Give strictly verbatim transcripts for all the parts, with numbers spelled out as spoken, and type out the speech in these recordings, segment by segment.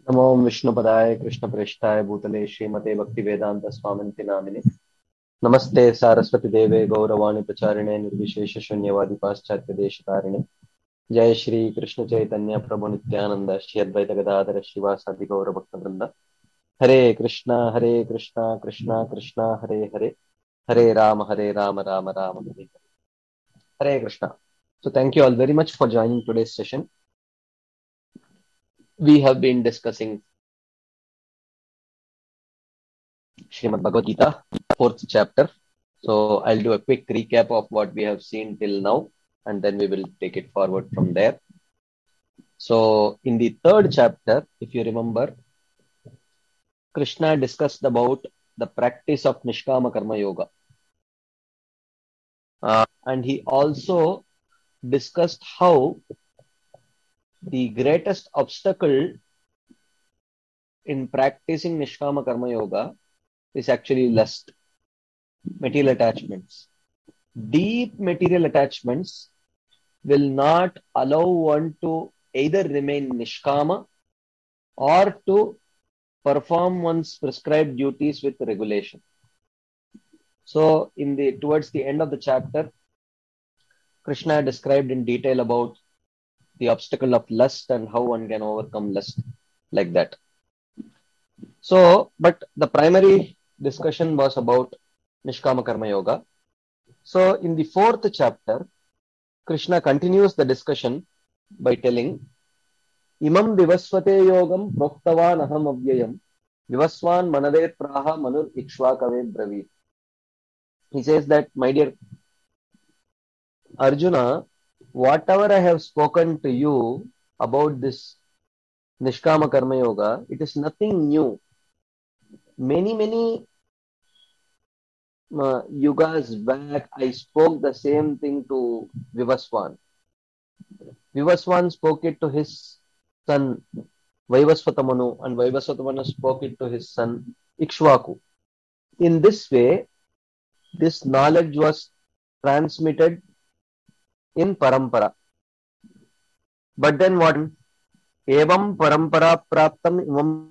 नमो विष्णुपदाय कृष्णप्रेष्ठाय भूतले श्रीमते भक्तिवेदांत स्वामिनिति नामिने नमस्ते सारस्वती देवे गौरवाणी प्रचारिणे निर्विशेष शून्यवादी पाश्चात्य देशतारिणे जय श्री कृष्ण चैतन्य प्रभु नित्यानंद श्री अद्वैत गदाधर श्रीवासादि गौर भक्तवृंद हरे कृष्णा हरे कृष्णा कृष्णा कृष्णा हरे हरे हरे राम हरे Ram Ram Ram Hare Hare Hare Krishna. So thank you all very much for joining today's session. We have been discussing Srimad Bhagavad Gita, fourth chapter. So I'll do a quick recap of what we have seen till now, and then we will take it forward from there. So in the third chapter, if you remember, Krishna discussed about the practice of Nishkama Karma Yoga. Uh, and he also discussed how the greatest obstacle in practicing Nishkama Karma Yoga is actually lust, material attachments. Deep material attachments will not allow one to either remain Nishkama or to perform one's prescribed duties with regulation. So, in the towards the end of the chapter, Krishna described in detail about the obstacle of lust and how one can overcome lust, like that. So, but the primary discussion was about Nishkama Karma Yoga. So, in the fourth chapter, Krishna continues the discussion by telling, Imam vivasvate yogam proktavan aham avyayam vivaswan manave praha manur ikshvakave braveet. He says that, my dear Arjuna, whatever I have spoken to you about this Nishkama Karma Yoga, it is nothing new. Many, many uh, yugas back, I spoke the same thing to Vivaswan. Vivaswan spoke it to his son Vaivasvatamanu, and Vaivasvatamanu spoke it to his son Ikshvaku. In this way, this knowledge was transmitted in parampara. But then what? Evam parampara praptam imam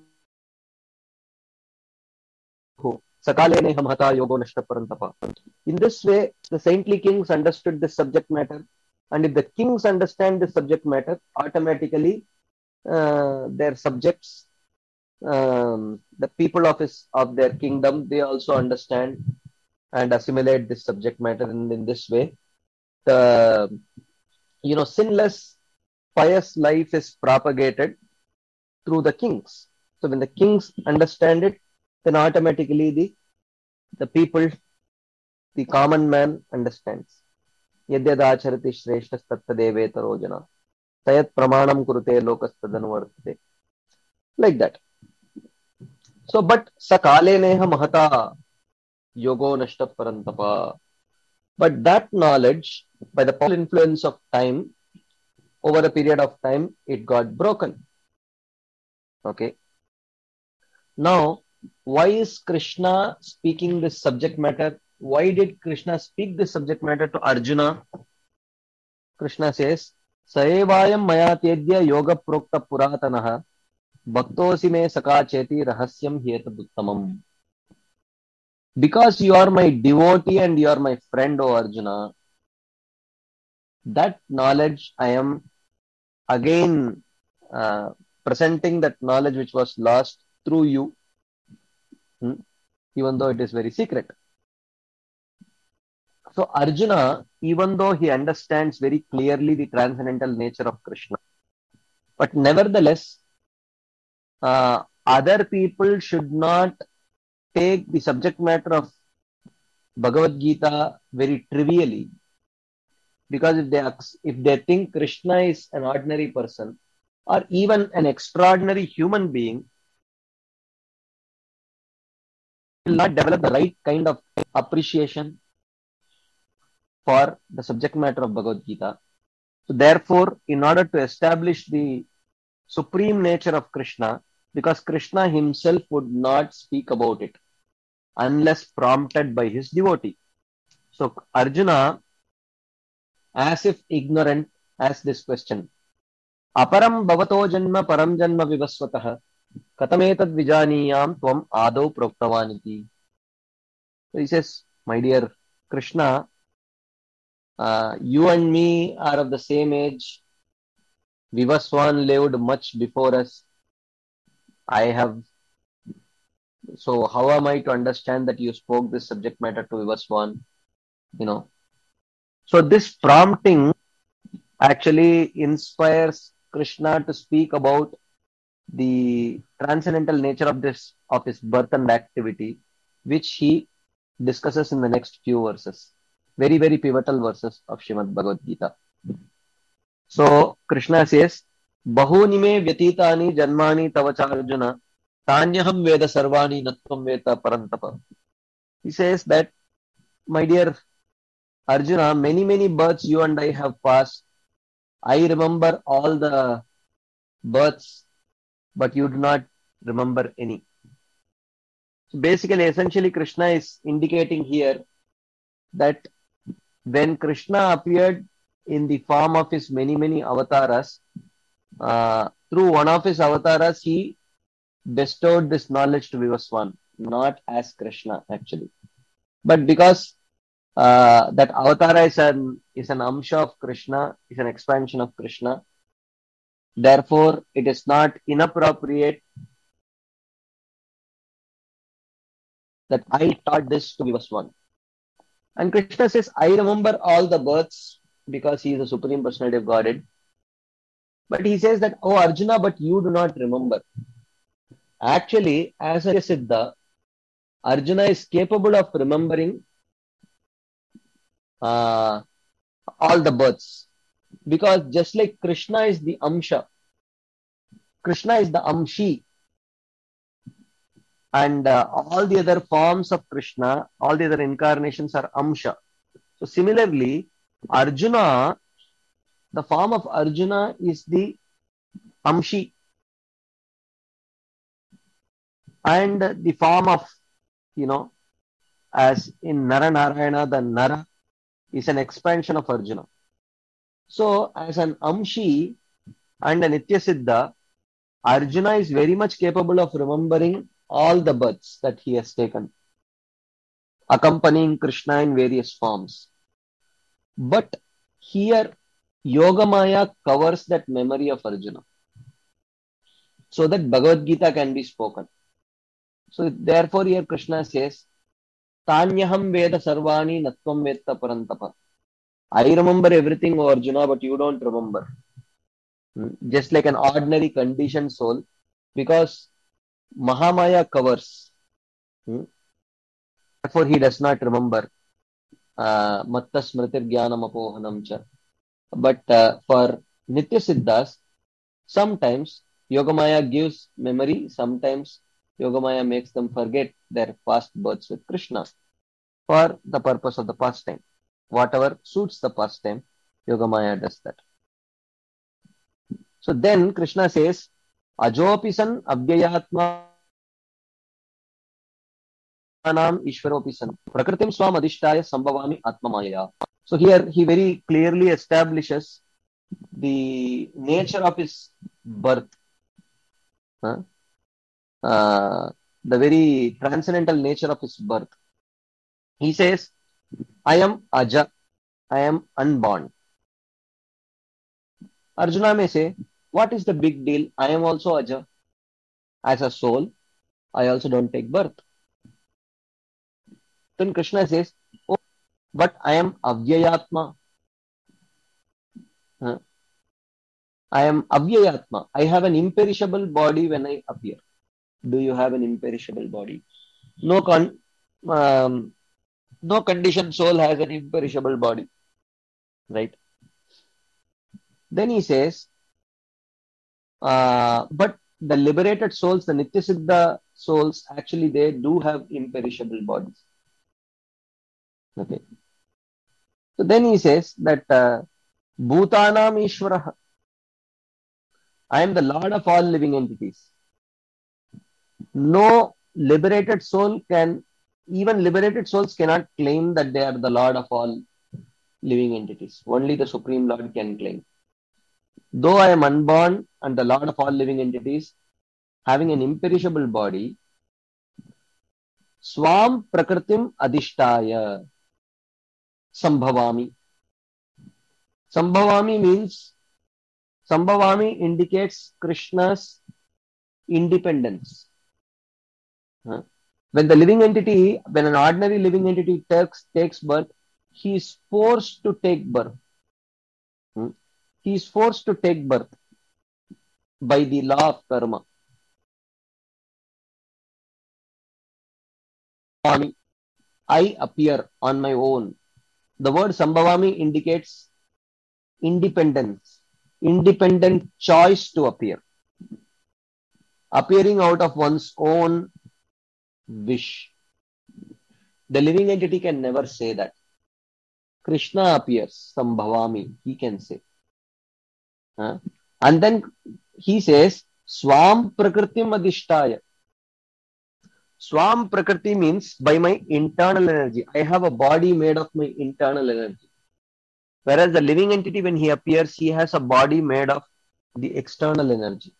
sakalene hamhata yogo nashta parantapa. In this way, the saintly kings understood this subject matter, and if the kings understand this subject matter, automatically uh, their subjects, um, the people of his of their kingdom, they also understand and assimilate this subject matter. And in this way, the you know sinless, pious life is propagated through the kings. So when the kings understand it, then automatically the the people, the common man understands. Yadyadacharati shreshtas tattadevetaro jana tayat pramanam kurute lokastadanuvartate. Like that. So, but sakale neha mahata yogo nashta parantapa. But that knowledge, by the powerful influence of time, over a period of time, it got broken. Okay. Now, why is Krishna speaking this subject matter? Why did Krishna speak this subject matter to Arjuna? Krishna says, Saevayam maya tedya yoga prokta puratanaha bhaktosi me saka cheti rahasyam hetaduttamam. Because you are my devotee and you are my friend, O Arjuna, that knowledge I am again uh, presenting, that knowledge which was lost through you, hmm, even though it is very secret. So Arjuna, even though he understands very clearly the transcendental nature of Krishna, but nevertheless, uh, other people should not take the subject matter of Bhagavad Gita very trivially, because if they if they think Krishna is an ordinary person or even an extraordinary human being, will not develop the right kind of appreciation for the subject matter of Bhagavad Gita. So therefore, in order to establish the supreme nature of Krishna, because Krishna himself would not speak about it unless prompted by his devotee. So Arjuna, as if ignorant, asked this question. Aparam bhavato janma param janma vivasvatah Katametad vijaniyam tvam adau proktavaniti. He says, my dear Krishna, uh, you and me are of the same age. Vivaswan lived much before us. I have, so how am I to understand that you spoke this subject matter to Vivaswan? You know, so this prompting actually inspires Krishna to speak about the transcendental nature of this of his birth and activity, which he discusses in the next few verses. Very, very pivotal verses of Srimad Bhagavad Gita. So Krishna says, Bahuni me vyatitani janmani tavacharjuna tanyaham veda sarvani natvam veta parantapa. He says that, my dear Arjuna, many, many births you and I have passed. I remember all the births, but you do not remember any. So basically, essentially, Krishna is indicating here that when Krishna appeared in the form of his many, many avatars, uh, through one of his avatars, he bestowed this knowledge to Vivaswan, not as Krishna actually. But because uh, that avatara is an, is an amsha of Krishna, is an expansion of Krishna, therefore it is not inappropriate that I taught this to Vivaswan. And Krishna says, I remember all the births because he is the Supreme Personality of Godhead. But he says that, oh Arjuna, but you do not remember. Actually, as a Siddha, Arjuna is capable of remembering uh, all the births. Because just like Krishna is the Amsha, Krishna is the Amshi, and uh, all the other forms of Krishna, all the other incarnations are Amsha. So similarly, Arjuna, the form of Arjuna is the Amshi, and the form of, you know, as in Nara Narayana, the Nara is an expansion of Arjuna. So as an Amshi and a Nitya Siddha, Arjuna is very much capable of remembering all the births that he has taken, accompanying Krishna in various forms. But here, Yogamaya covers that memory of Arjuna, so that Bhagavad Gita can be spoken. So therefore here Krishna says, Tanyaham Veda Sarvani Natvam Vetta Parantapa. I remember everything, O Arjuna, but you don't remember. Just like an ordinary conditioned soul, because Mahamaya covers. Therefore he does not remember. Matta Smritir Jnanam Apohanam Cha. But uh, for Nitya Siddhas, sometimes Yogamaya gives memory, sometimes Yogamaya makes them forget their past births with Krishna for the purpose of the pastime. Whatever suits the pastime, Yogamaya does that. So then Krishna says, Ajopi san avyayatma nam ishvaropi san prakritim swam adhishtaya sambhavami atmamaya. So here he very clearly establishes the nature of his birth. Huh? Uh, the very transcendental nature of his birth. He says, I am Aja, I am unborn. Arjuna may say, what is the big deal? I am also Aja. As a soul, I also don't take birth. Then Krishna says, oh, but I am Avyayatma. Huh? I am Avyayatma. I have an imperishable body when I appear. Do you have an imperishable body? No con um, no conditioned soul has an imperishable body. Right? Then he says, uh, but the liberated souls, the Nitya Siddha souls, actually they do have imperishable bodies. Okay. So then he says that uh, Bhutanam Ishvaraha. I am the Lord of all living entities. No liberated soul can, even liberated souls cannot claim that they are the Lord of all living entities. Only the Supreme Lord can claim. Though I am unborn and the Lord of all living entities, having an imperishable body, swam prakritim adhishtaya sambhavami. Sambhavami means, Sambhavami indicates Krishna's independence. Huh? When the living entity, when an ordinary living entity takes, takes birth, he is forced to take birth. Hmm? He is forced to take birth by the law of karma. I appear on my own. The word Sambhavami indicates independence, independent choice to appear, appearing out of one's own wish. The living entity can never say that. Krishna appears, Sambhavami, he can say. Huh? And then he says, Swam Prakritim Adhishtaya. Swam Prakriti means by my internal energy. I have a body made of my internal energy. Whereas the living entity, when he appears, he has a body made of the external energy.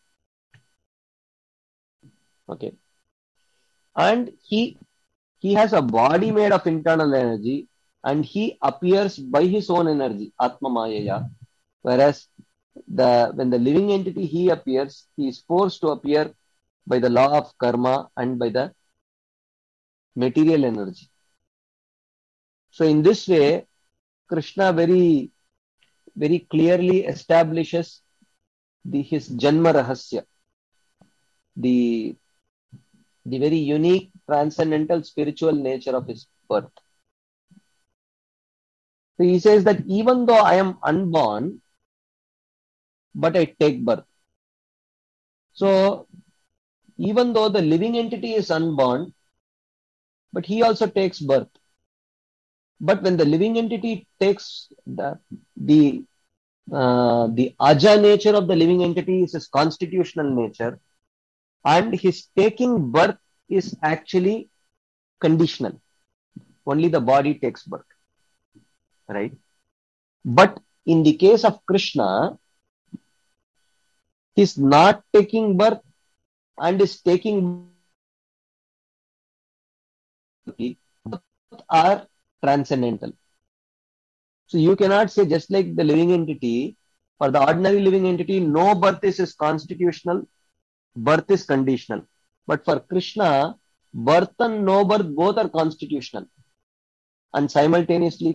Okay. And he, he has a body made of internal energy, and he appears by his own energy, Atma Mayaya. Whereas the when the living entity he appears, he is forced to appear by the law of karma and by the material energy. So in this way, Krishna very, very clearly establishes the his Janma Rahasya, the, the very unique, transcendental, spiritual nature of his birth. So he says that even though I am unborn, but I take birth. So even though the living entity is unborn, but he also takes birth. But when the living entity takes the the uh, the aja nature of the living entity is his constitutional nature, and his taking birth is actually conditional. Only the body takes birth, right? But in the case of Krishna, he is not taking birth and is taking birth. Both are transcendental. So you cannot say, just like the living entity, for the ordinary living entity, no birth is, is constitutional, birth is conditional. But for Krishna, birth and no birth both are constitutional. And simultaneously,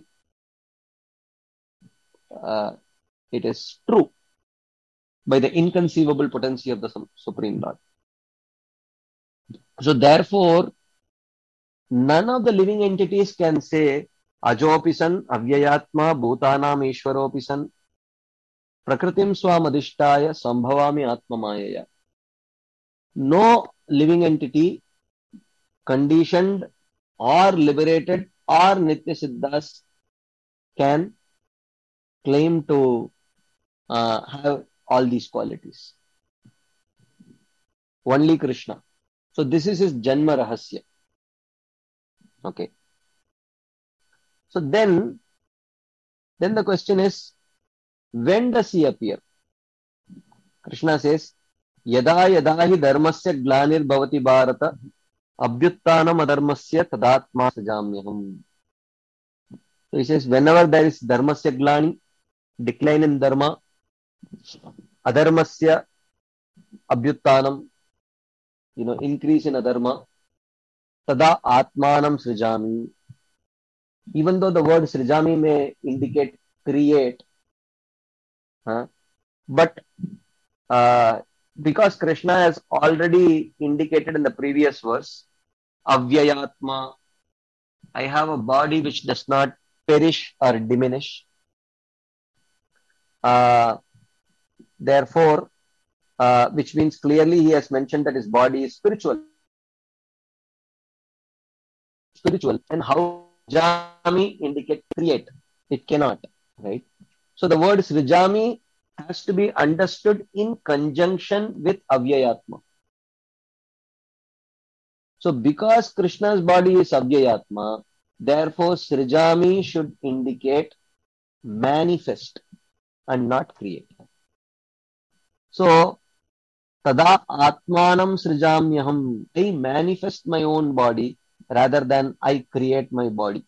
uh, it is true by the inconceivable potency of the Supreme Lord. So therefore, none of the living entities can say, Ajopisan, Avyayatma, Bhutanam, Ishwaropisan, Prakritim Swamadhishtaya, Sambhavami Atma Mayaya. No living entity, conditioned or liberated or Nitya Siddhas, can claim to uh, have all these qualities. Only Krishna. So this is his Janma Rahasya. Okay. So then, then the question is, when does he appear? Krishna says, Yada yada hi dharmasya glanir bhavati bharata abhyuttanam adharmasya tadatma sajamyaham. So he says, whenever there is dharmasya glani, decline in dharma, adharmasya abhyuttanam, you know, increase in adharma, tada atmanam srijami. Even though the word srijami may indicate create, huh? but uh, because Krishna has already indicated in the previous verse, avyayatma, I have a body which does not perish or diminish. Uh, therefore, uh, which means clearly he has mentioned that his body is spiritual. Spiritual. And how Srijami indicate create? It cannot, right? So the word Srijami has to be understood in conjunction with Avyayatma. So because Krishna's body is Avyayatma, therefore Srijami should indicate manifest and not create. So tada atmanam srijamyaham. I manifest my own body rather than I create my body.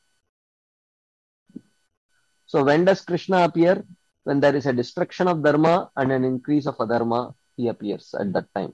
So when does Krishna appear? When there is a destruction of dharma and an increase of adharma, he appears at that time.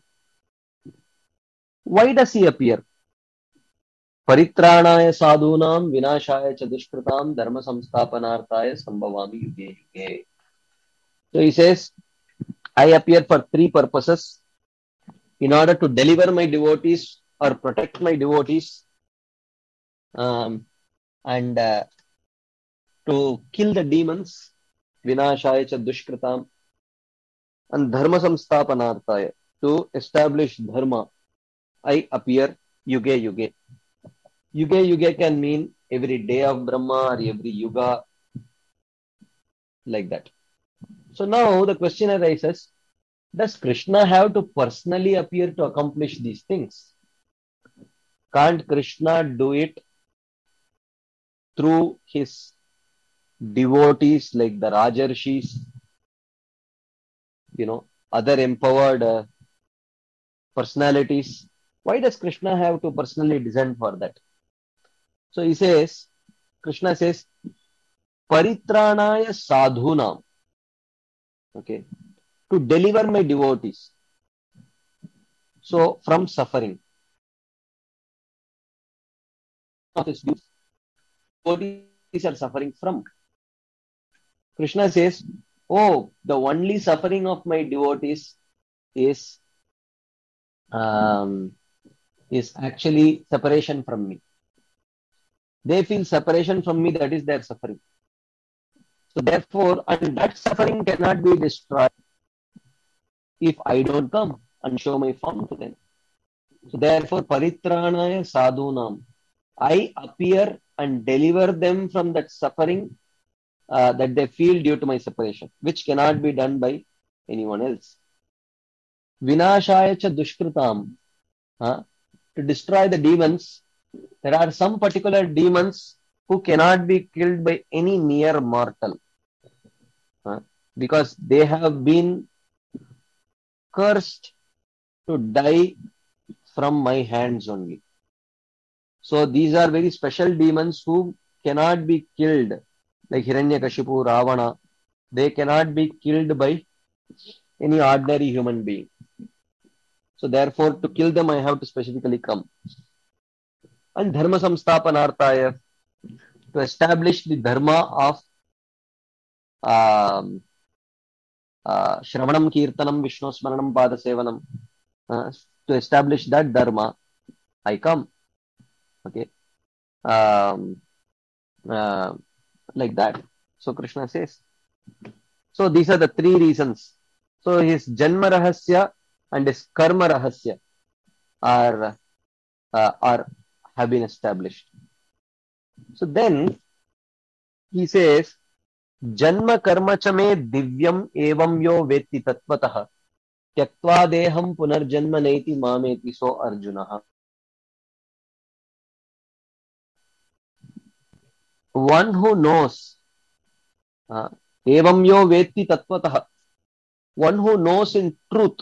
Why does he appear? Paritranaya sadhunam vinashaya cha dushkritam dharma samsthapanarthaya sambhavami yuge yuge. So he says, I appear for three purposes. In order to deliver my devotees or protect my devotees, um, and uh, to kill the demons, vinashaya cha dushkritam, and dharma samsthapanarthaya, to establish dharma, I appear yuge yuge. Yuge yuge can mean every day of Brahma or every yuga, like that. So now the question arises, does Krishna have to personally appear to accomplish these things? Can't Krishna do it through his devotees like the Rajarshis, you know, other empowered uh, personalities? Why does Krishna have to personally descend for that? So he says, Krishna says, Paritranaya sadhunam. Okay. To deliver my devotees. So from suffering. Devotees are suffering from. Krishna says, oh, the only suffering of my devotees is um, is actually separation from me. They feel separation from me, that is their suffering. So therefore, and that suffering cannot be destroyed if I don't come and show my form to them. So therefore, paritranaya sadhunam, I appear and deliver them from that suffering uh, that they feel due to my separation, which cannot be done by anyone else. Vinashaya cha dushkritam, uh, to destroy the demons. There are some particular demons who cannot be killed by any mere mortal, uh, because they have been cursed to die from my hands only. So these are very special demons who cannot be killed, like Hiranyakashipu, Ravana. They cannot be killed by any ordinary human being. So therefore, to kill them, I have to specifically come. And dharma samsthapanarthaya, to establish the dharma of um, uh, Shravanam Kirtanam Vishnu Smaranam Pada Sevanam, uh, to establish that dharma, I come. Okay. Um, uh, like that. So Krishna says. So these are the three reasons. So his Janma Rahasya and his Karma Rahasya are, uh, are have been established. So then he says, Janma karma cha me divyam evam yo vetti tatvatah tyaktva deham punarjanma neti mameti. So Arjuna. One who knows, uh, evam yo vetti tatvatah, one who knows in truth,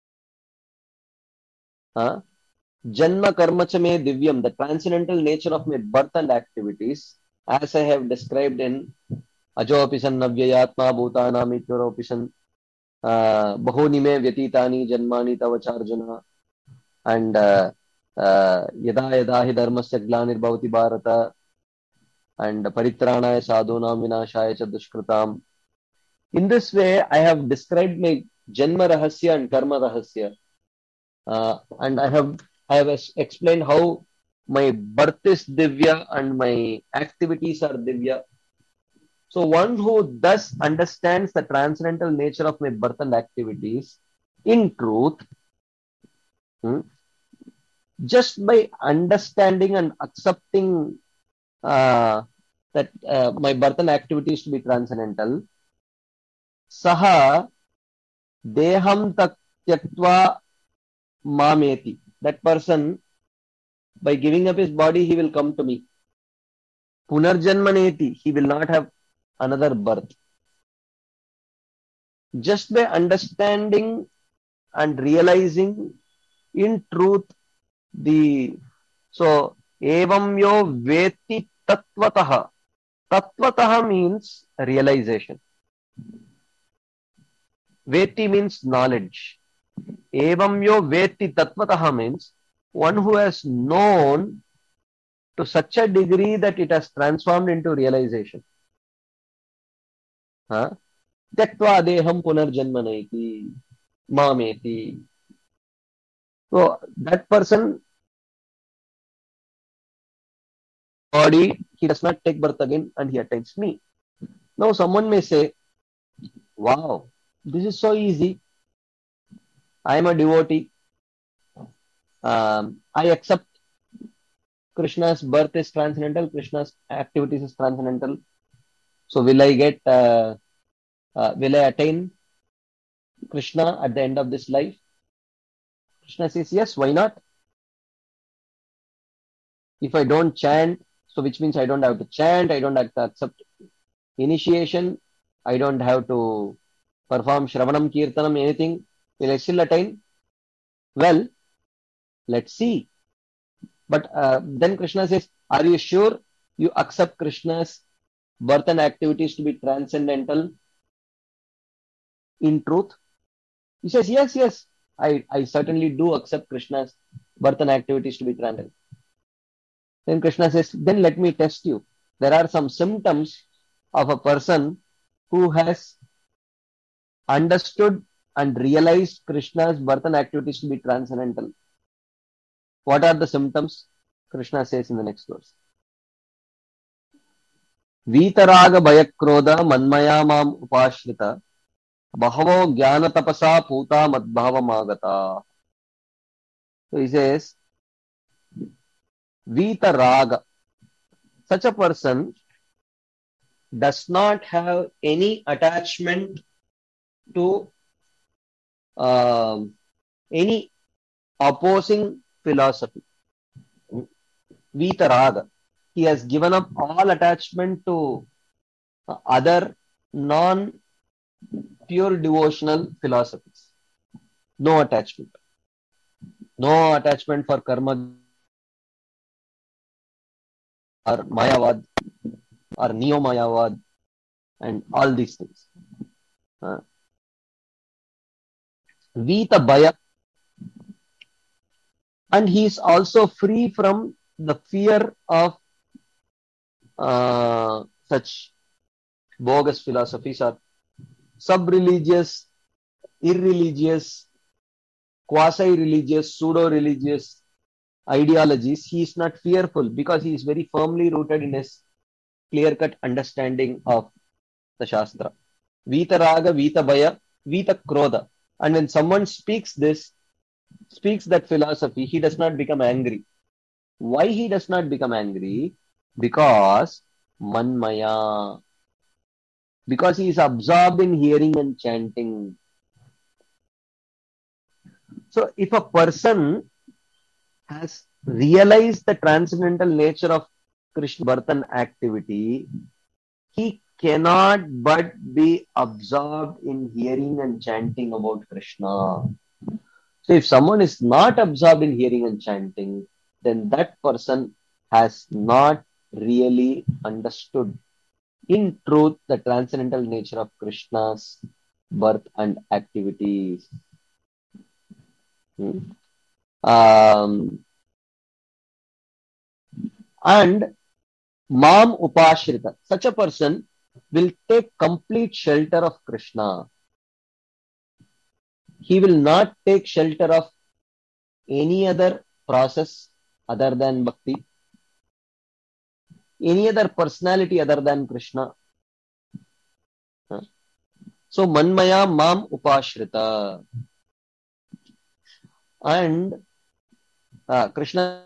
uh, Janma karma cha me divyam, the transcendental nature of my birth and activities, as I have described in Ajopisan Navyayatma Bhutanam Ityaropisan Bahuni me Vyatitani Janmani Tavacharjuna, and uh, uh, Yada Yada Hi Dharmasya Glanir Bharata, and Paritranaya Sadhunam Vinashaya cha Dushkritam. In this way, I have described my Janma Rahasya and Karma Rahasya, uh, and I have I have explained how my birth is Divya and my activities are Divya. So one who thus understands the transcendental nature of my birth and activities in truth, hmm, just by understanding and accepting uh, that uh, my birth and activities to be transcendental, saha deham taktva mameti. That person, by giving up his body, he will come to me. Punarjanmaneti, he will not have another birth. Just by understanding and realizing in truth the, so evam yo veti tattvataha. Tattvataha means realization. Veti means knowledge. Evam yo veti tattvataha means one who has known to such a degree that it has transformed into realization. Huh? Tyaktva deham punarjanma naiti mameti. So that person, body, he does not take birth again and he attains me. Now someone may say, wow, this is so easy. I am a devotee. Um, I accept Krishna's birth is transcendental, Krishna's activities is transcendental. So will I get, uh, uh, will I attain Krishna at the end of this life? Krishna says, yes, why not? If I don't chant, so which means I don't have to chant, I don't have to accept initiation, I don't have to perform Shravanam, Kirtanam, anything. Will I still attain? Well, let's see. But uh, then Krishna says, are you sure you accept Krishna's birth and activities to be transcendental in truth? He says, yes, yes, I, I certainly do accept Krishna's birth and activities to be transcendental. Then Krishna says, then let me test you. There are some symptoms of a person who has understood and realized Krishna's birth and activities to be transcendental. What are the symptoms? Krishna says in the next verse. Vitaraga bayakroda manmaya mam upashrita bahavo jnana tapasa puta madbhava magata. So he says, Vitaraga. Such a person does not have any attachment to uh, any opposing philosophy. Vitaraga. He has given up all attachment to other non-pure devotional philosophies. No attachment. No attachment for karma or Mayavad or Neo-Mayavad and all these things. Uh, Vita Baya. And he is also free from the fear of uh, such bogus philosophies or sub-religious, irreligious, quasi-religious, pseudo-religious ideologies. He is not fearful because he is very firmly rooted in his clear-cut understanding of the Shastra. Vita Raga, Vita Baya, Vita Krodha. And when someone speaks this, speaks that philosophy, he does not become angry. Why he does not become angry? Because Manmaya. Because he is absorbed in hearing and chanting. So if a person has realized the transcendental nature of Krishna birth and activity, he cannot but be absorbed in hearing and chanting about Krishna. So if someone is not absorbed in hearing and chanting, then that person has not really understood in truth the transcendental nature of Krishna's birth and activities. Hmm? Um, and Mam Upashrita, such a person will take complete shelter of Krishna. He will not take shelter of any other process other than bhakti, any other personality other than Krishna. So Manmaya Mam Upashrita. And uh, Krishna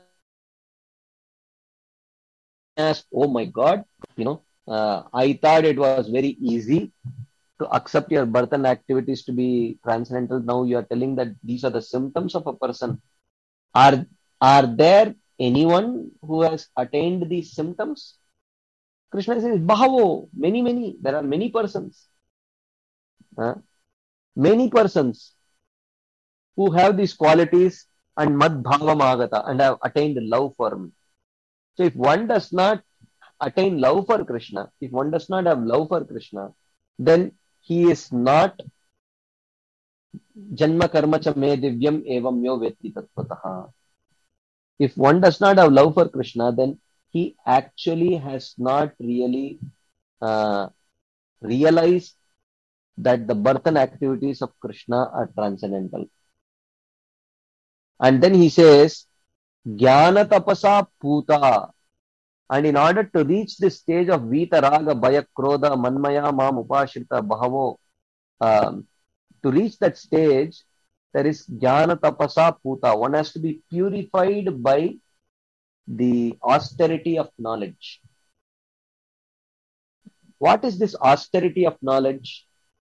asked, oh my God, you know, uh, I thought it was very easy to accept your birth and activities to be transcendental. Now you are telling that these are the symptoms of a person. Are, are there anyone who has attained these symptoms? Krishna says, Bahavo, many, many. There are many persons. Huh? Many persons. who have these qualities and mad bhavam agata and have attained love for me. So if one does not attain love for Krishna, if one does not have love for Krishna, then he is not janma karma cha me divyam evam yo vetti tattvataha. If one does not have love for Krishna, then he actually has not really uh, realized that the birth and activities of Krishna are transcendental. And then he says, Jnana tapasa puta. And in order to reach this stage of Vita Raga Bhaya Krodha Manmaya Mam Upashrita Bhavo, um, to reach that stage, there is Jnana Tapasa Puta. One has to be purified by the austerity of knowledge. What is this austerity of knowledge?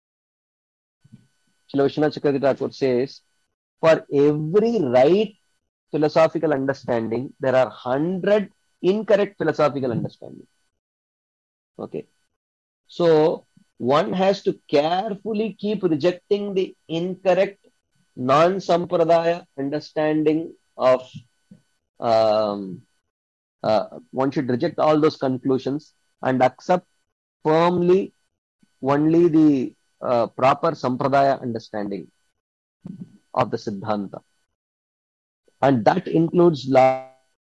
Srila Vishwanath Chakravarti Thakur says, for every right philosophical understanding, there are hundred incorrect philosophical understanding. Okay. So one has to carefully keep rejecting the incorrect non-sampradaya understanding of um, uh, one should reject all those conclusions and accept firmly only the uh, proper sampradaya understanding of the Siddhanta. And that includes la-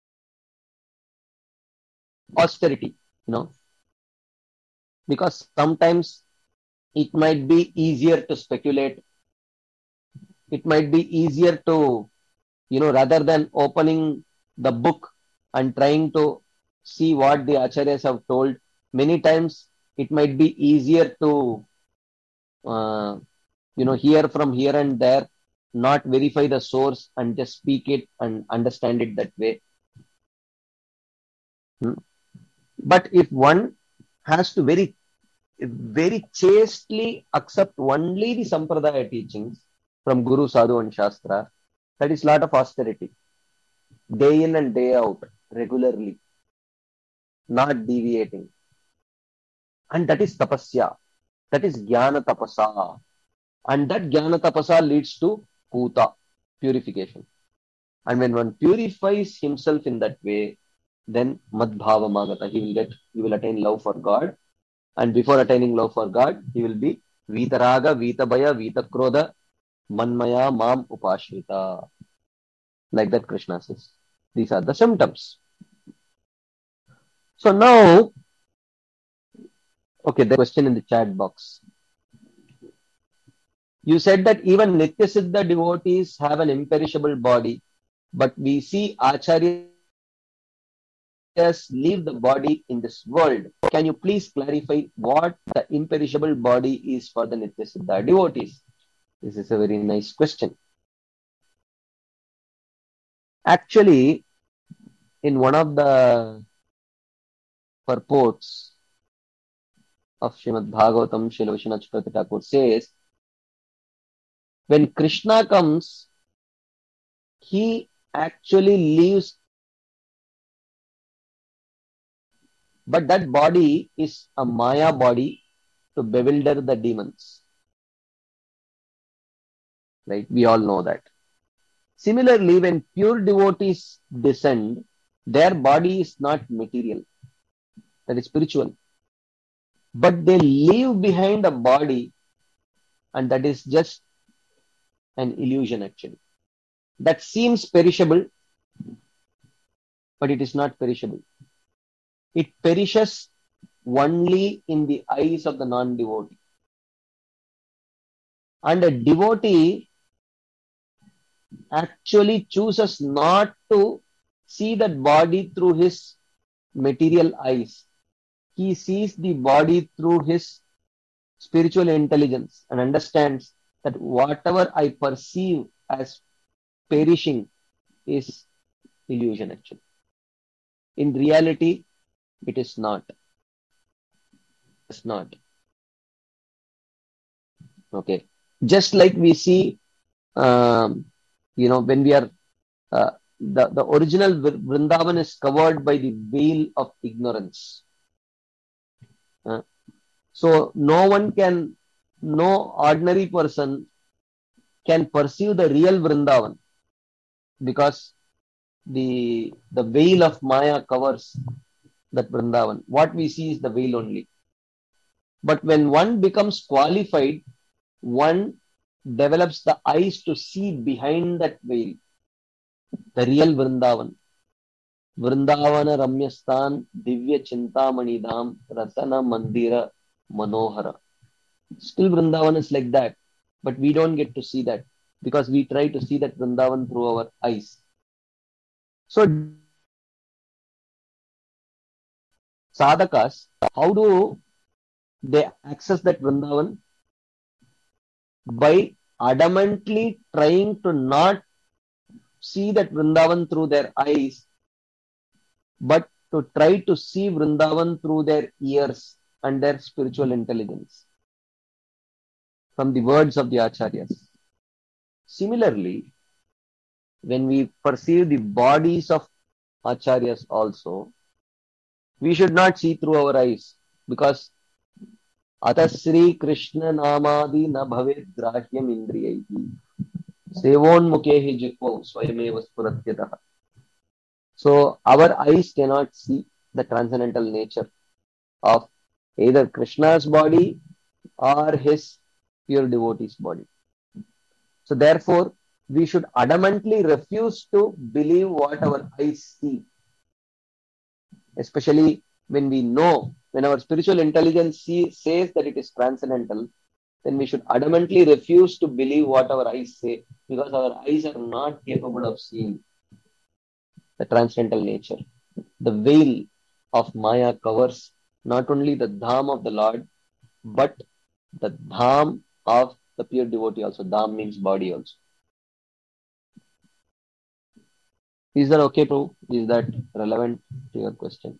austerity, you know, because sometimes it might be easier to speculate. It might be easier to, you know, rather than opening the book and trying to see what the acharyas have told, many times it might be easier to, uh, you know, hear from here and there, not verify the source and just speak it and understand it that way. Hmm. But if one has to very, very chastely accept only the Sampradaya teachings from Guru, Sadhu and Shastra, that is lot of austerity. Day in and day out, regularly, not deviating. And that is tapasya. That is jnana tapasa. And that jnana tapasa leads to puta, purification. And when one purifies himself in that way, then madbhava magata, he will get, he will attain love for God. And before attaining love for God, he will be vitaraga, vitabhaya, vitakrodha, manmaya, mam upashrita. Like that Krishna says. These are the symptoms. So now, okay, the question in the chat box. You said that even Nityasiddha devotees have an imperishable body, but we see acharyas leave the body in this world. Can you please clarify what the imperishable body is for the Nityasiddha devotees? This is a very nice question. Actually, in one of the purports of Srimad Bhagavatam, Srila Vishwanath Chakravarti Thakur says, when Krishna comes, he actually leaves, but that body is a Maya body to bewilder the demons. Right? We all know that. Similarly, when pure devotees descend, their body is not material, that is spiritual. But they leave behind a body, and that is just an illusion actually. That seems perishable, but it is not perishable. It perishes only in the eyes of the non-devotee. And a devotee actually chooses not to see that body through his material eyes. He sees the body through his spiritual intelligence and understands that whatever I perceive as perishing is illusion actually. In reality, it is not. It's not. Okay. Just like we see, um, you know, when we are, uh, the, the original Vrindavan is covered by the veil of ignorance. Uh, so no one can, no ordinary person can perceive the real Vrindavan, because the the veil of Maya covers that Vrindavan. What we see is the veil only. But when one becomes qualified, one develops the eyes to see behind that veil, the real Vrindavan. Vrindavana Ramyastan Divya Chintamani Dham Ratana Mandira Manohara. Still Vrindavan is like that, but we don't get to see that because we try to see that Vrindavan through our eyes. So sadhakas, how do they access that Vrindavan? By adamantly trying to not see that Vrindavan through their eyes, but to try to see Vrindavan through their ears and their spiritual intelligence, from the words of the Acharyas. Similarly, when we perceive the bodies of Acharyas also, we should not see through our eyes, because Atasri Krishna Namadi na bhavet grahyam indriyaihi sevon mukehi jikvo swayameva spuratyatah. So our eyes cannot see the transcendental nature of either Krishna's body or his pure devotee's body. So therefore, we should adamantly refuse to believe what our eyes see. Especially when we know, when our spiritual intelligence see, says that it is transcendental, then we should adamantly refuse to believe what our eyes say, because our eyes are not capable of seeing the transcendental nature. The veil of Maya covers not only the dham of the Lord, but the dham of the pure devotee also. Dham means body also. Is that okay, Prabhu? Is that relevant to your question?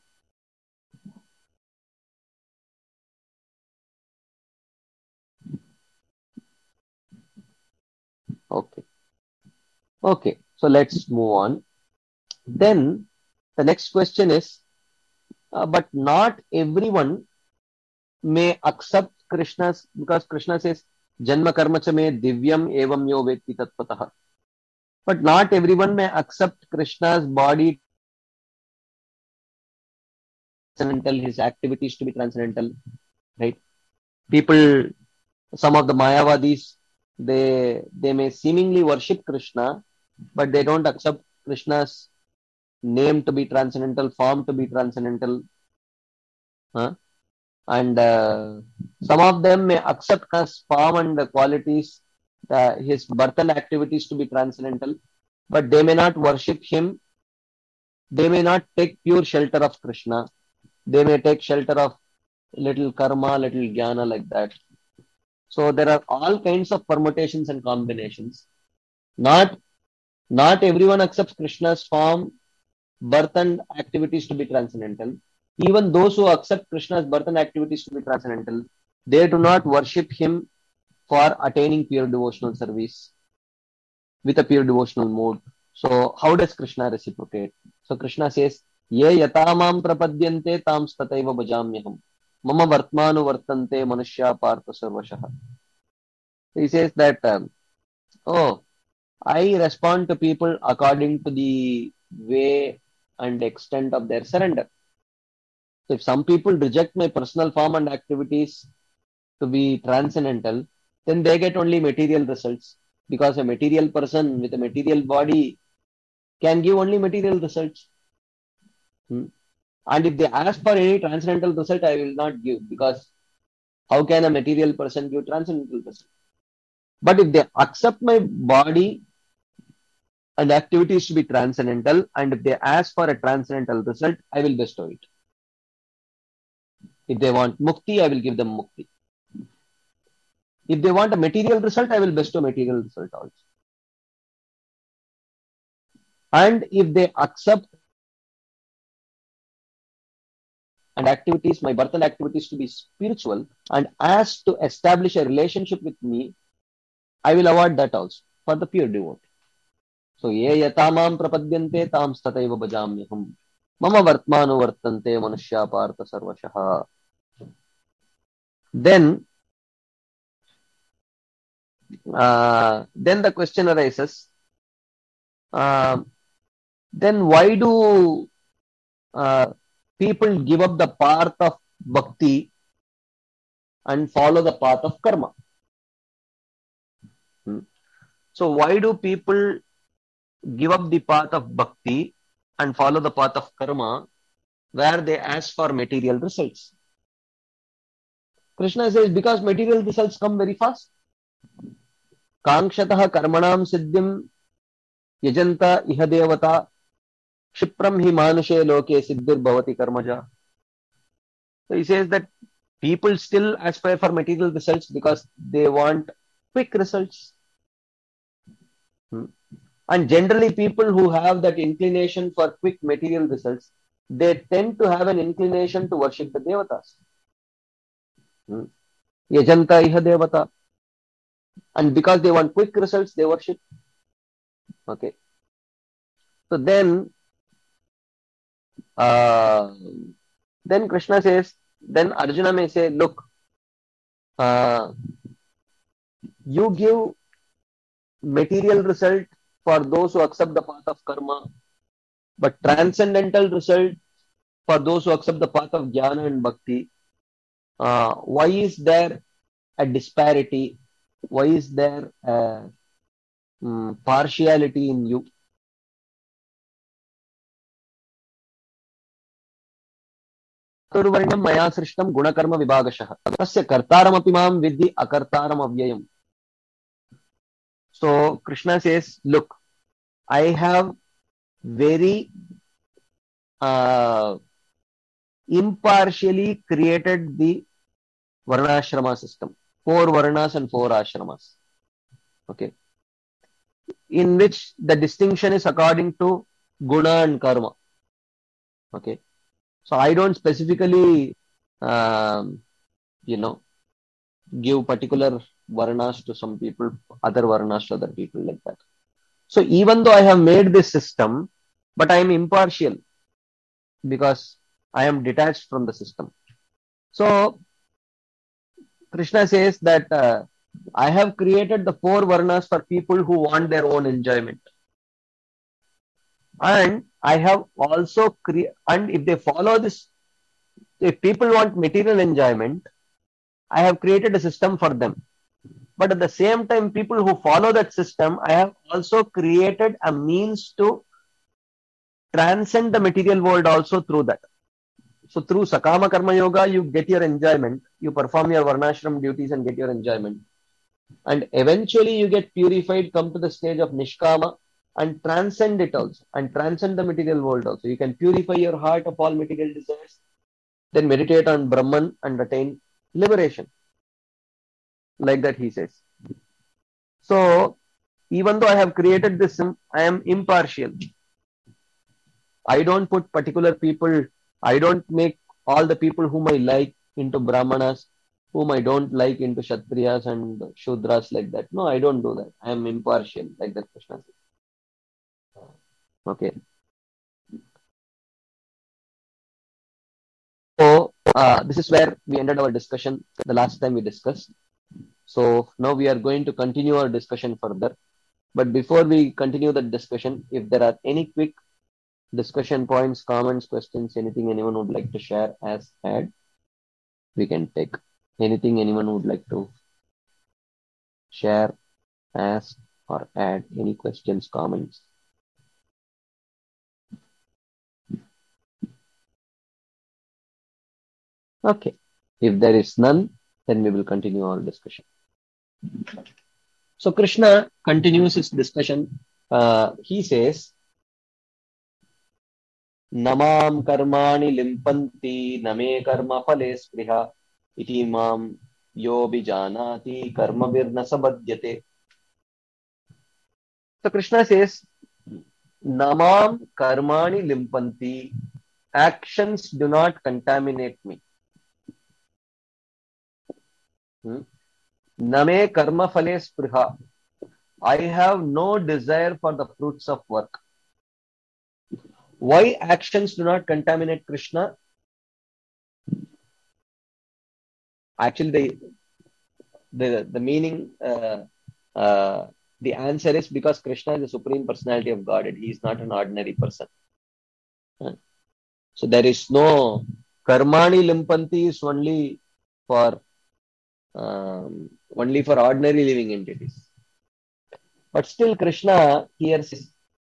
Okay. Okay. So let's move on. Then the next question is, uh, but not everyone may accept Krishna's, because Krishna says, Janma karma cha me divyam evam yo vetti tatpatah. But not everyone may accept Krishna's body transcendental, his activities to be transcendental, right? People, some of the Mayavadis, they they may seemingly worship Krishna, but they don't accept Krishna's name to be transcendental, form to be transcendental. Huh? And uh, some of them may accept his form and the qualities, uh, his birth and activities to be transcendental, but they may not worship him. They may not take pure shelter of Krishna. They may take shelter of little karma, little jnana, like that. So there are all kinds of permutations and combinations. Not, not everyone accepts Krishna's form, birth and activities to be transcendental. Even those who accept Krishna's birth and activities to be transcendental, they do not worship him for attaining pure devotional service with a pure devotional mode. So how does Krishna reciprocate? So Krishna says, Ye yatamam prapadyante tam stataiva bhajamyaham mama vartmanu vartante manushya partha sarvashaha. He says that, um, oh, I respond to people according to the way and extent of their surrender. So if some people reject my personal form and activities to be transcendental, then they get only material results, because a material person with a material body can give only material results. Hmm. And if they ask for any transcendental result, I will not give, because how can a material person give transcendental result? But if they accept my body and activities to be transcendental, and if they ask for a transcendental result, I will bestow it. If they want mukti, I will give them mukti. If they want a material result, I will bestow material result also. And if they accept and activities, my birth and activities to be spiritual, and ask to establish a relationship with me, I will award that also for the pure devotee. So, ye yatamam prapadyante tam stataiva bhajamyaham mama vartmanu vartante manushya partha sarvashaha. Then, uh, then the question arises, uh, then why do uh, people give up the path of bhakti and follow the path of karma? Hmm. So why do people give up the path of bhakti and follow the path of karma where they ask for material results? Krishna says, because material results come very fast. Kangshatah karmanam siddhim yajanta iha devata Shipram hi manushe loke siddhir bhavati karmaja. So he says that people still aspire for material results because they want quick results. Hmm. And generally people who have that inclination for quick material results, they tend to have an inclination to worship the devatas. Hmm. Yajanta iha devata. And because they want quick results, they worship. Okay. So then, uh, then Krishna says, then Arjuna may say, look, uh, you give material result for those who accept the path of karma, but transcendental result for those who accept the path of jnana and bhakti. Uh, why is there a disparity? Why is there a um, partiality in you? Chaturvarnam maya srishtam gunakarma vibhagashah. Tasya kartaram api mam vidhi akartaram avyayam. So Krishna says, look, I have very uh, impartially created the Varnashrama system. Four Varnas and four Ashramas. Okay. In which the distinction is according to Guna and Karma. Okay. So I don't specifically, um, you know, give particular Varnas to some people, other Varnas to other people, like that. So even though I have made this system, but I am impartial because I am detached from the system. So Krishna says that uh, I have created the four Varnas for people who want their own enjoyment. And I have also created, and if they follow this, if people want material enjoyment, I have created a system for them. But at the same time, people who follow that system, I have also created a means to transcend the material world also through that. So through Sakama Karma Yoga, you get your enjoyment, you perform your Varnashram duties and get your enjoyment. And eventually you get purified, come to the stage of Nishkama and transcend it also, and transcend the material world also. You can purify your heart of all material desires, then meditate on Brahman and attain liberation. Like that he says. So, even though I have created this, I am impartial. I don't put particular people, I don't make all the people whom I like into Brahmanas, whom I don't like into Kshatriyas and Shudras, like that. No, I don't do that. I am impartial, like that Krishna says. Okay. So, uh, this is where we ended our discussion the last time we discussed. So, now we are going to continue our discussion further. But before we continue the discussion, if there are any quick discussion points, comments, questions, anything anyone would like to share as add, we can take. Anything anyone would like to share, ask, or add, any questions, comments? Okay. If there is none, then we will continue our discussion. So Krishna continues his discussion. Uh, he says, Namam karmani limpanti name karma phale spriha iti mam yo bijanati karma virna sabhadyate. So Krishna says, Namam karmani limpanti. Actions do not contaminate me. Hmm? Name karma phale spriha. I have no desire for the fruits of work. Why actions do not contaminate Krishna? Actually, the the, the meaning uh, Uh, the answer is because Krishna is the Supreme Personality of Godhead. He is not an ordinary person. Uh, So there is no karmani limpanti is only for um, only for ordinary living entities. But still Krishna here says,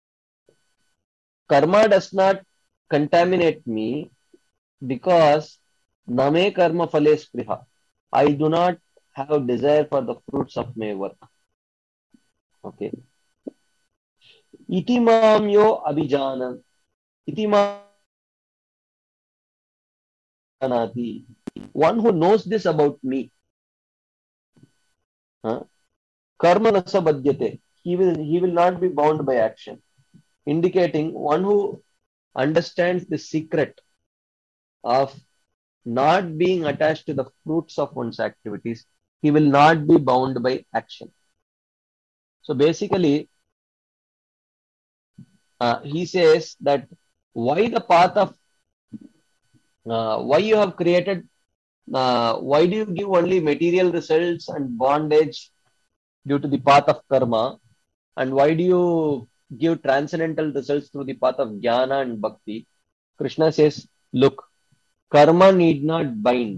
karma does not contaminate me because name karma phale spriha. I do not have desire for the fruits of my work. Okay. Iti mam yo abhijanam. Iti manati. One who knows this about me. Huh? Karma nasa badhyate. He will, he will not be bound by action. Indicating one who understands the secret of not being attached to the fruits of one's activities, he will not be bound by action. So basically, uh, he says that why the path of, uh, why you have created, uh, why do you give only material results and bondage due to the path of karma, and why do you give transcendental results through the path of jnana and bhakti? Krishna says, look, karma need not bind.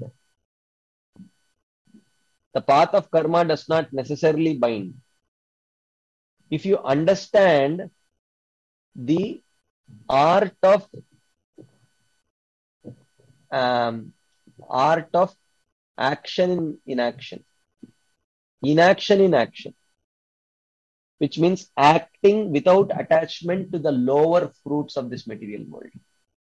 The path of karma does not necessarily bind. If you understand the art of um, art of action in inaction, inaction in action, which means acting without attachment to the lower fruits of this material world.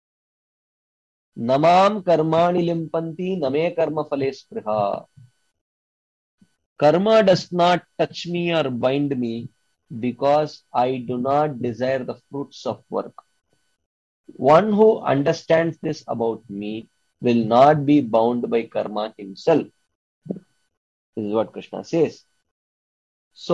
Namam karmani limpanti name karma phale spriha. Karma does not touch me or bind me because I do not desire the fruits of work. One who understands this about me will not be bound by karma himself. This is what Krishna says. So,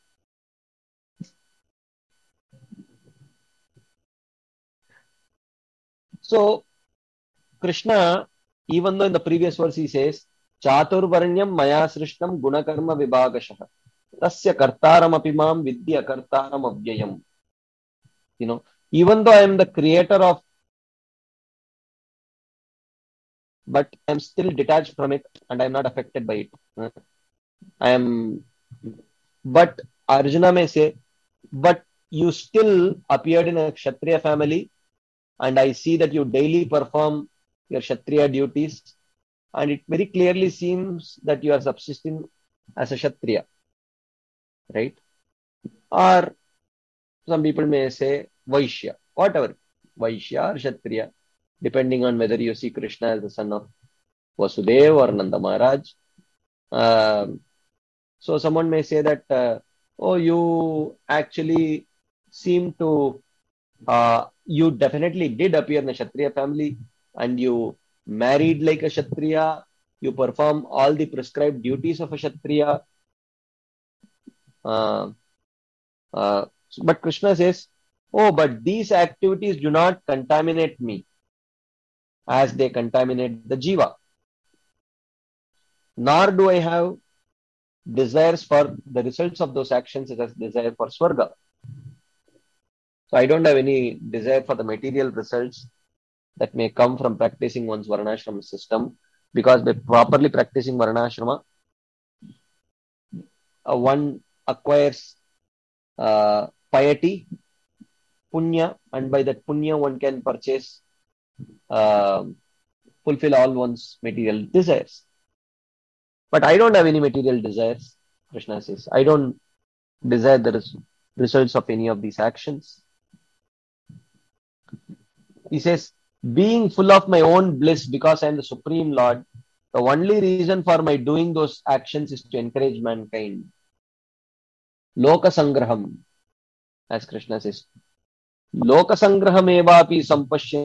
so Krishna, even though in the previous verse he says, Chaturvarnyam maya srishtam gunakarma vibhagashah tasya kartaram apimam vidya kartaram avyayam. You know, even though I am the creator of, but I am still detached from it and I am not affected by it. I am, but Arjuna may say, but you still appeared in a Kshatriya family and I see that you daily perform your Kshatriya duties and it very clearly seems that you are subsisting as a Kshatriya, right? Or some people may say Vaishya, whatever, Vaishya or Kshatriya, depending on whether you see Krishna as the son of Vasudeva or Nanda Maharaj. Um, so someone may say that, uh, oh, you actually seem to, uh, you definitely did appear in a Kshatriya family and you married like a Kshatriya, you perform all the prescribed duties of a Kshatriya. Uh, uh, but Krishna says, oh, but these activities do not contaminate me as they contaminate the jiva. Nor do I have desires for the results of those actions such as desire for Swarga. So I don't have any desire for the material results that may come from practicing one's Varnashrama system, because by properly practicing Varnashrama, uh, one acquires uh, piety, punya, and by that punya one can purchase, uh, fulfill all one's material desires. But I don't have any material desires, Krishna says. I don't desire the res- results of any of these actions. He says, being full of my own bliss because I am the Supreme Lord, the only reason for my doing those actions is to encourage mankind. Loka sangraham, as Krishna says. Loka sangraham evapi sampashya.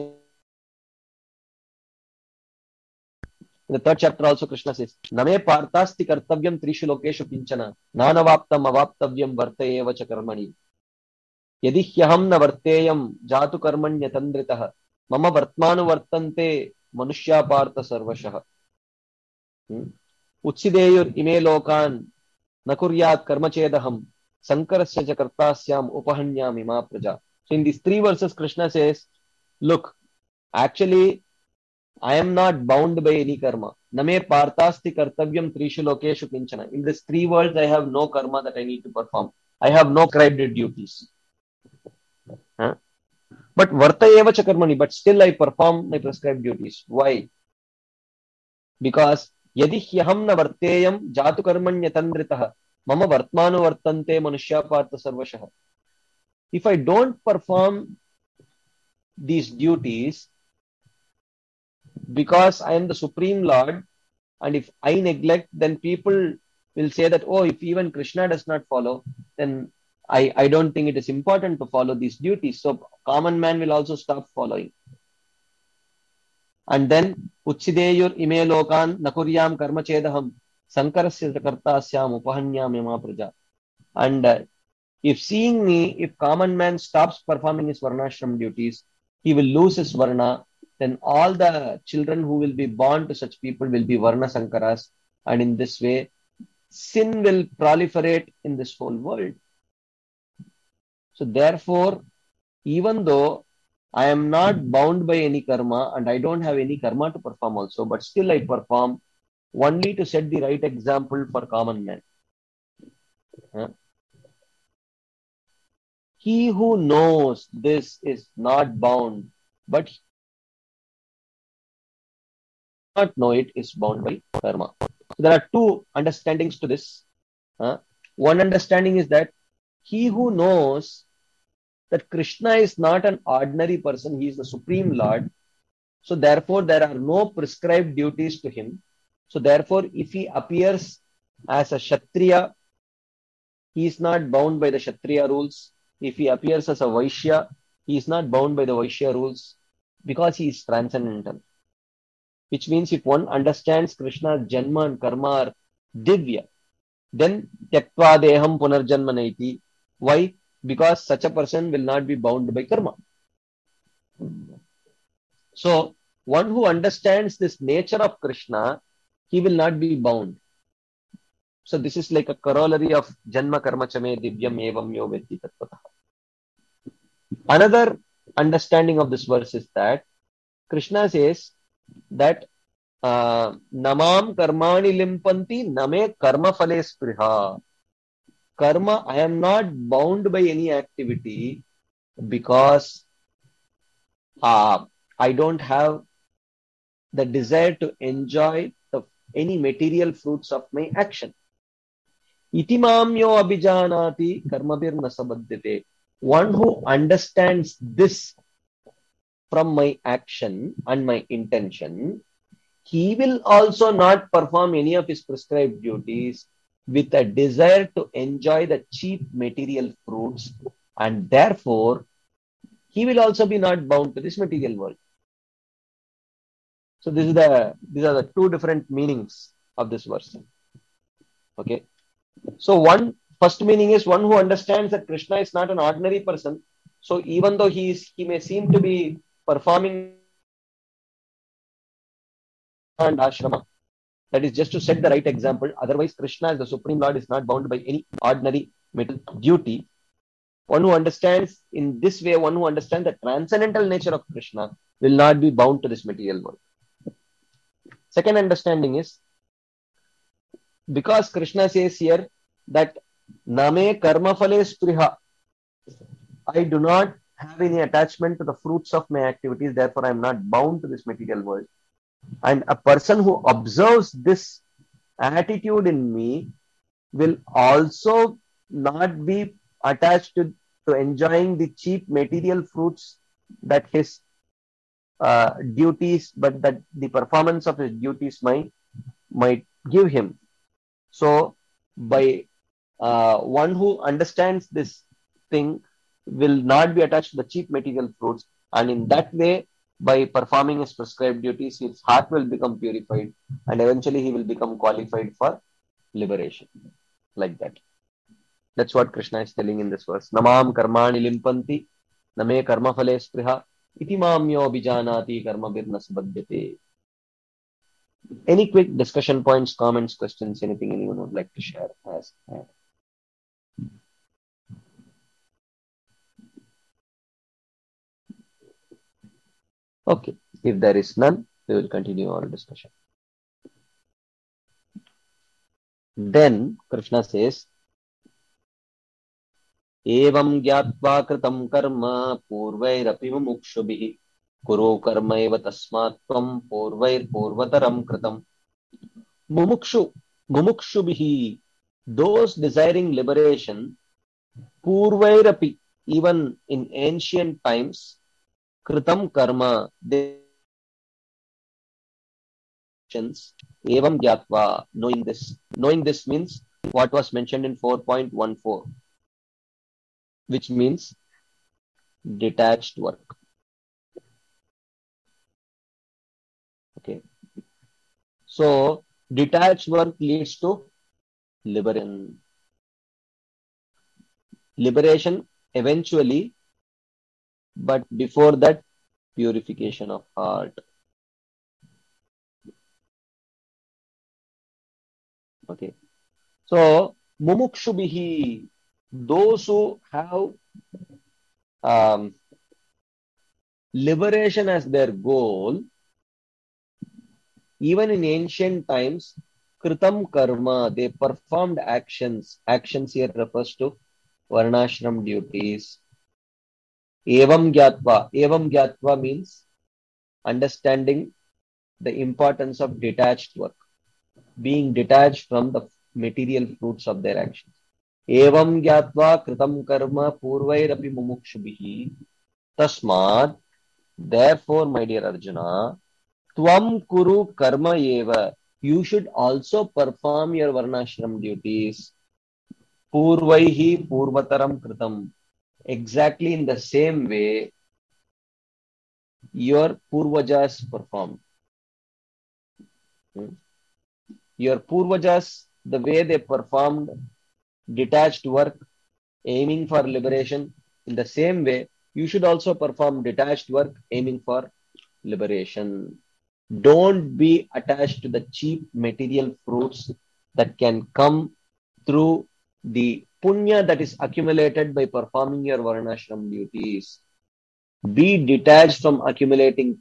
In the third chapter also Krishna says, Name partasti kartavyam trishu lokeshu pinchana, nanavaptam avaptavyam vartayeva cha karmani. Yadi hyaham na varteyam jatu karmanya tandritah, mama vartmanu vartante manushya partha sarvashah. Utsideyur ime lokan na kuryat karma chedaham sankarasya cha kartasyam upahanyami ma praja. So in these three verses, Krishna says, look, actually, I am not bound by any karma. Name partasti kartavyam trishu lokeshu kinchana. In these three worlds, I have no karma that I need to perform. I have no prescribed duties. Huh? But varta eva cha karmani, but still I perform my prescribed duties. Why? Because yadi hyaham na varteyam jatu karmanya tandritaha mama vartmanu vartante manushya partha sarvashah. If I don't perform these duties, because I am the Supreme Lord, and if I neglect, then people will say that, oh, if even Krishna does not follow, then I, I don't think it is important to follow these duties. So common man will also stop following. And then, Uchideyur ime lokan nakuryam karma chedaham sankarasya kartasyam upahanyam yama praja. And uh, if seeing me, if common man stops performing his varnashram duties, he will lose his varna. Then all the children who will be born to such people will be varna sankaras. And in this way, sin will proliferate in this whole world. So therefore, even though I am not bound by any karma and I don't have any karma to perform also, but still I perform only to set the right example for common man. Huh? He who knows this is not bound, but not know it is bound by karma. So there are two understandings to this. Uh, one understanding is that he who knows that Krishna is not an ordinary person, he is the Supreme Lord. So therefore, there are no prescribed duties to him. So therefore, if he appears as a Kshatriya, he is not bound by the Kshatriya rules. If he appears as a Vaishya, he is not bound by the Vaishya rules because he is transcendental. Which means if one understands Krishna's Janma and Karma are Divya, then Tyaktva Deham Punarjanma Naiti. Why? Because such a person will not be bound by karma. So, one who understands this nature of Krishna, he will not be bound. So, this is like a corollary of Janma Karma Chame Divyam Evam Yo Vetti Tattvataha. Another understanding of this verse is that Krishna says that uh, Namam Karmani Limpanti Name Karma Phale Spriha. Karma, I am not bound by any activity because uh, I don't have the desire to enjoy the, any material fruits of my action. Itimamyo abhijanati karmabir nasabaddhite. One who understands this from my action and my intention, he will also not perform any of his prescribed duties with a desire to enjoy the cheap material fruits, and therefore he will also be not bound to this material world. So this is the these are the two different meanings of this verse. Okay. So one first meaning is one who understands that Krishna is not an ordinary person. So even though he is he may seem to be performing and ashrama, that is just to set the right example. Otherwise, Krishna as the Supreme Lord is not bound by any ordinary material duty. One who understands in this way, one who understands the transcendental nature of Krishna will not be bound to this material world. Second understanding is, because Krishna says here that Name Karma Phale Spriha, I do not have any attachment to the fruits of my activities, therefore I am not bound to this material world. And a person who observes this attitude in me will also not be attached to, to enjoying the cheap material fruits that his uh, duties, but that the performance of his duties might, might give him. So, by uh, one who understands this thing will not be attached to the cheap material fruits, and in that way, by performing his prescribed duties, his heart will become purified, and eventually he will become qualified for liberation. Like that. That's what Krishna is telling in this verse. Namam karmani limpanti, name karma phale spriha, iti mamyo bijanati karma birnas badyate. Any quick discussion points, comments, questions, anything anyone would like to share? Ask. Okay. If there is none, we will continue our discussion. Then Krishna says, Evam gyatva kritam karma purvairapi mumukshubhi kuro karma eva tasmat tvam purvair purvataram kritam. Mumukshu, mumukshubhi, those desiring liberation, purvairapi, even in ancient times, kritam karma, they evam gyatva, knowing this. Knowing this means what was mentioned in four point one four, which means detached work. Okay. So detached work leads to liberation. Liberation eventually, but before that, purification of heart. Okay. So mumukshubihi, those who have um, liberation as their goal, even in ancient times, kritam karma, they performed actions. Actions here refers to varnashram duties. Evam gyatva. Evam gyatva means understanding the importance of detached work, being detached from the material fruits of their actions. Evam gyatva kritam karma purvairapi mumukshubhihi tasmat. Therefore, my dear Arjuna, tvam kuru karma eva. You should also perform your varnashram duties. Purvaihi purvataram kritam. Exactly in the same way your purvajas performed. Hmm? Your purvajas, the way they performed detached work, aiming for liberation, in the same way, you should also perform detached work, aiming for liberation. Don't be attached to the cheap material fruits that can come through the punya that is accumulated by performing your varnashram duties. Be detached from accumulating,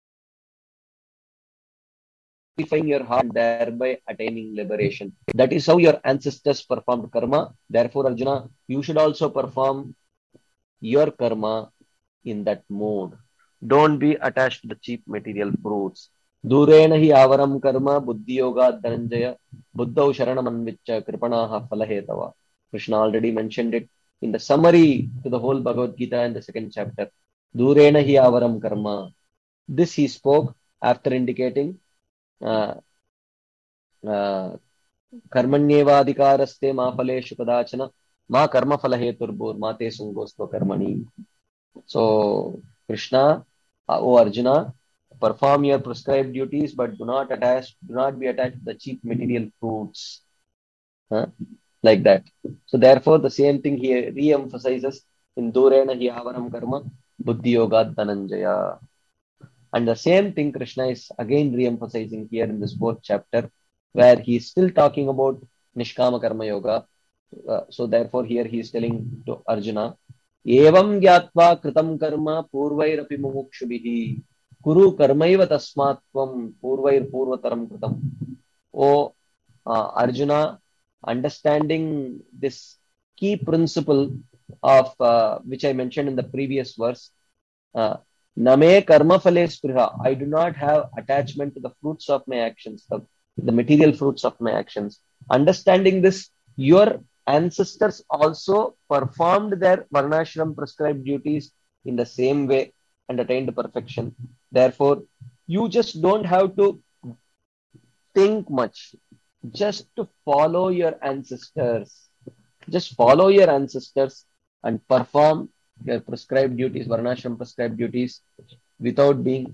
purifying your heart, and thereby attaining liberation. That is how your ancestors performed karma. Therefore, Arjuna, you should also perform your karma in that mode. Don't be attached to the cheap material fruits. Durena hi avaram karma buddhi yoga dhananjaya buddhau sharanam anvicha kripanaha falahetava. Krishna already mentioned it in the summary to the whole Bhagavad Gita in the second chapter. Durena hi avaram karma. This he spoke after indicating uh, uh, कर्मण्येवाधिकारस्ते मा फलेषु कदाचन मा कर्मफलहेतुर्भूर् मा ते संगोऽस्त्व कर्मणि. So, Krishna, uh, O Arjuna, perform your prescribed duties, but do not attach, do not be attached to the cheap material fruits. Huh? Like that. So, therefore, the same thing here re-emphasizes in Durena hi avaram karma buddhi yoga dhananjaya. And the same thing Krishna is again re-emphasizing here in this fourth chapter, where he is still talking about Nishkama Karma Yoga. Uh, so therefore here he is telling to Arjuna, Evam gyatva kritam karma purvairapi mumukshubhihi kuru karmaiva tasmatvam purvair purvataram kritam. O uh, Arjuna, understanding this key principle of uh, which I mentioned in the previous verse, uh, Name karma phale spriha. I do not have attachment to the fruits of my actions, the, the material fruits of my actions. Understanding this, your ancestors also performed their varnashram prescribed duties in the same way and attained perfection. Therefore, you just don't have to think much. Just to follow your ancestors. Just follow your ancestors and perform your prescribed duties, varnashram prescribed duties, without being.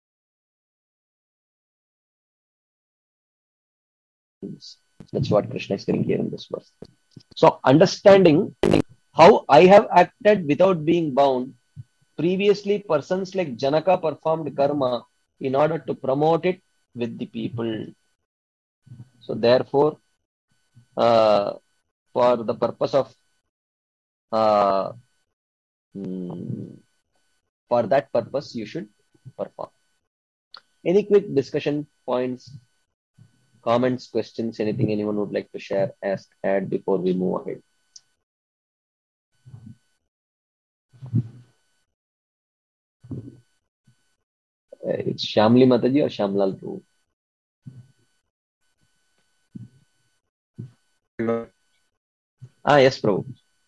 That's what Krishna is saying here in this verse. So, understanding how I have acted without being bound, previously persons like Janaka performed karma in order to promote it with the people. So therefore, uh, for the purpose of uh, mm, for that purpose, you should perform. Any quick discussion points, comments, questions, anything anyone would like to share, ask, add before we move ahead? Uh, it's Shamli Mataji or Shamlal Prabhu? Ah, yes, Prabhu.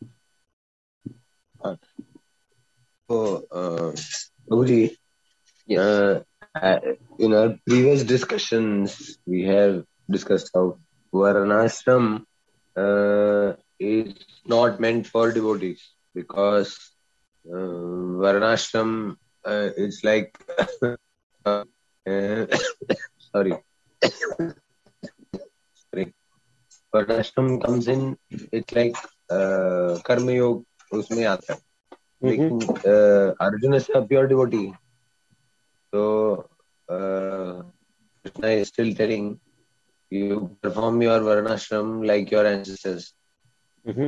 Uh, so, uh, Prabhuji, Yes. uh, uh, in our previous discussions, we have discussed how Varnashram uh, is not meant for devotees because uh, Varnashram uh, is like uh, sorry, sorry. Varnashram comes in, it's like uh, Karma Yoga उसमें आता है. लेकिन uh, Arjuna is a pure devotee. So uh, Krishna is still telling you perform your Varnashram like your ancestors. Mm-hmm.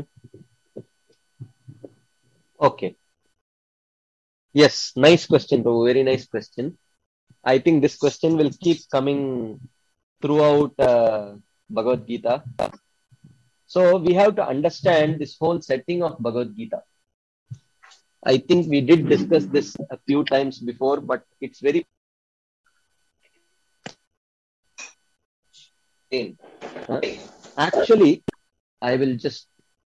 Okay. Yes, nice question, Prabhu. Very nice question. I think this question will keep coming throughout uh, Bhagavad Gita. So we have to understand this whole setting of Bhagavad Gita. I think we did discuss this a few times before, but it's very uh, actually, I will just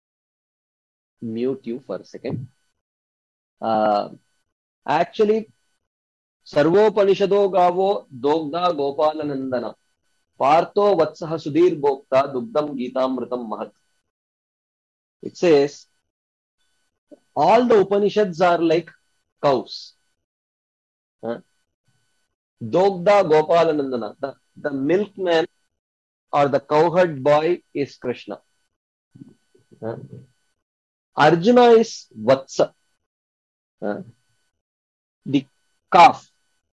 mute you for a second. Uh, actually, Sarvopanishado Gavo Dogda Gopalanandana Partho Vatsaha Sudhir Bhokta Dugdam Gitamritam Mahat. It says all the Upanishads are like cows. Huh? Dogda Gopalanandana, the, the milkman or the cowherd boy is Krishna. Huh? Arjuna is Vatsa, huh? the calf.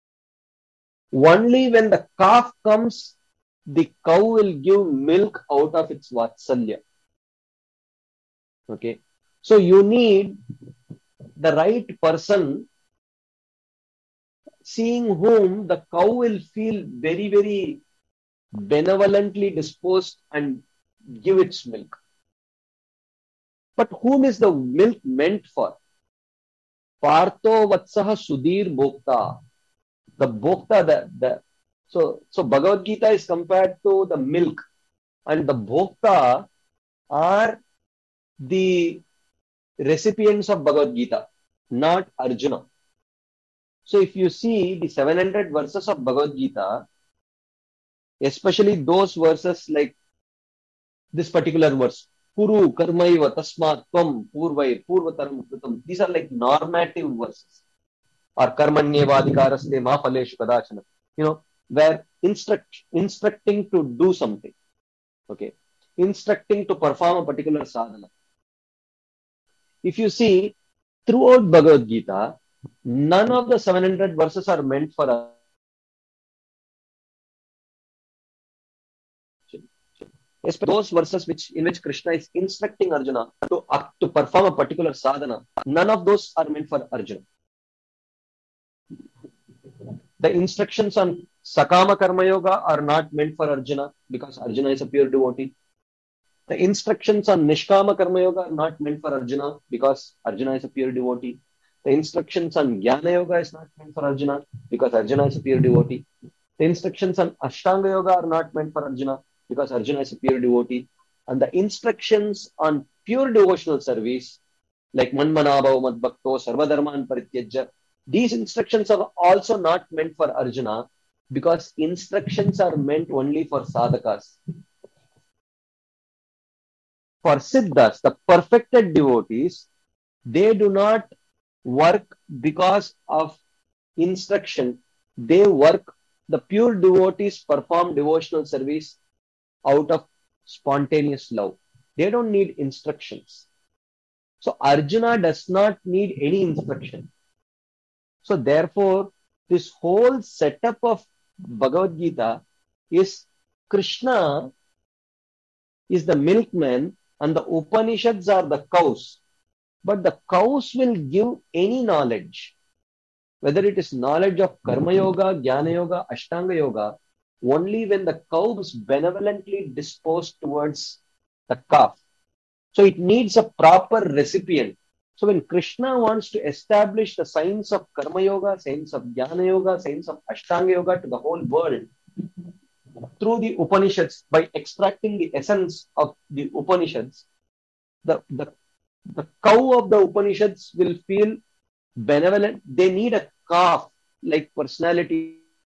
Only when the calf comes, the cow will give milk out of its Vatsalya. Okay. So you need the right person, seeing whom the cow will feel very, very benevolently disposed and give its milk. But whom is the milk meant for? Partho Vatsaha Sudhir Bhokta. The Bhokta, the, the so so Bhagavad Gita is compared to the milk, and the Bhokta are the recipients of Bhagavad Gita, not Arjuna. So if you see the seven hundred verses of Bhagavad Gita, especially those verses like this particular verse, Kuru, Karmaiva, Tasmat, Tvam, Purvai, Purvataram, Kritam. These are like normative verses. Or Karmanyevadhikaraste ma phaleshu kadachana. You know, where instruct, instructing to do something. Okay. Instructing to perform a particular sadhana. If you see, throughout Bhagavad Gita, none of the seven hundred verses are meant for us. Especially those verses which in which Krishna is instructing Arjuna to, uh, to perform a particular sadhana, none of those are meant for Arjuna. The instructions on Sakama Karma Yoga are not meant for Arjuna because Arjuna is a pure devotee. The instructions on Nishkama Karma Yoga are not meant for Arjuna because Arjuna is a pure devotee. The instructions on Jnana Yoga is not meant for Arjuna because Arjuna is a pure devotee. The instructions on Ashtanga Yoga are not meant for Arjuna because Arjuna is a pure devotee. And the instructions on pure devotional service, like Manmanabhav Madbhakto, Sarvadharman Parityajya, these instructions are also not meant for Arjuna because instructions are meant only for sadhakas. For siddhas, the perfected devotees, they do not work because of instruction. They work, the pure devotees perform devotional service out of spontaneous love. They don't need instructions. So Arjuna does not need any instruction. So therefore, this whole setup of Bhagavad Gita is Krishna is the milkman and the Upanishads are the cows. But the cows will give any knowledge, whether it is knowledge of Karma Yoga, Jnana Yoga, Ashtanga Yoga, only when the cow is benevolently disposed towards the calf. So it needs a proper recipient. So when Krishna wants to establish the science of Karma Yoga, science of Jnana Yoga, science of Ashtanga Yoga to the whole world, through the Upanishads, by extracting the essence of the Upanishads, the, the, the cow of the Upanishads will feel benevolent. They need a calf like personality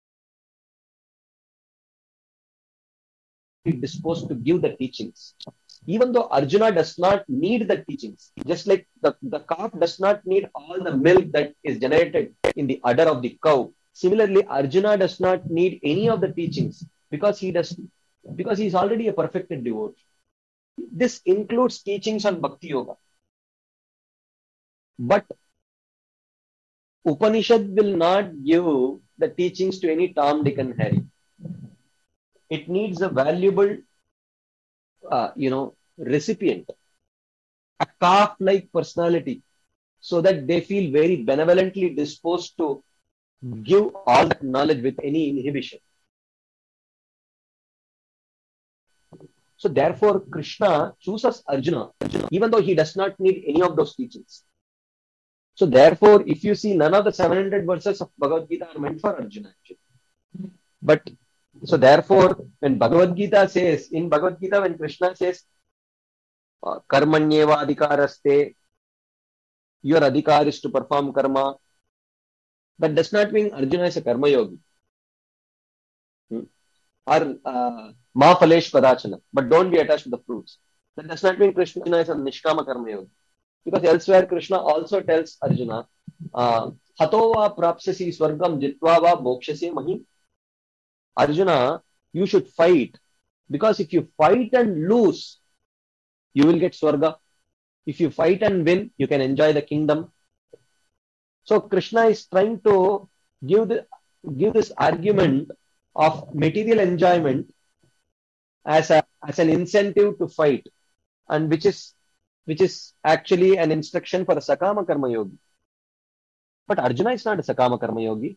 disposed to give the teachings. Even though Arjuna does not need the teachings, just like the, the calf does not need all the milk that is generated in the udder of the cow. Similarly, Arjuna does not need any of the teachings because he does because he is already a perfected devotee. This includes teachings on Bhakti Yoga. But Upanishad will not give the teachings to any Tom, Dick and Harry. It needs a valuable, uh, you know, recipient, a calf-like personality, so that they feel very benevolently disposed to give all that knowledge with any inhibition. So therefore, Krishna chooses Arjuna, even though he does not need any of those teachings. So therefore, if you see, none of the seven hundred verses of Bhagavad Gita are meant for Arjuna, actually. But, so therefore, when Bhagavad Gita says, in Bhagavad Gita, when Krishna says, Karmanyeva adhikaraste, your adhikar is to perform karma, that does not mean Arjuna is a karma yogi. Hmm? Or uh, ma phalesh padachana, but don't be attached to the fruits. That does not mean Krishna is a nishkama karma yogi. Because elsewhere Krishna also tells Arjuna, uh, Hato va prapsasi swargam jitva va bhokshasi mahim. Arjuna, you should fight. Because if you fight and lose, you will get swarga. If you fight and win, you can enjoy the kingdom. So Krishna is trying to give the, give this argument of material enjoyment as a as an incentive to fight, and which is which is actually an instruction for a Sakama Karma Yogi. But Arjuna is not a Sakama Karma Yogi.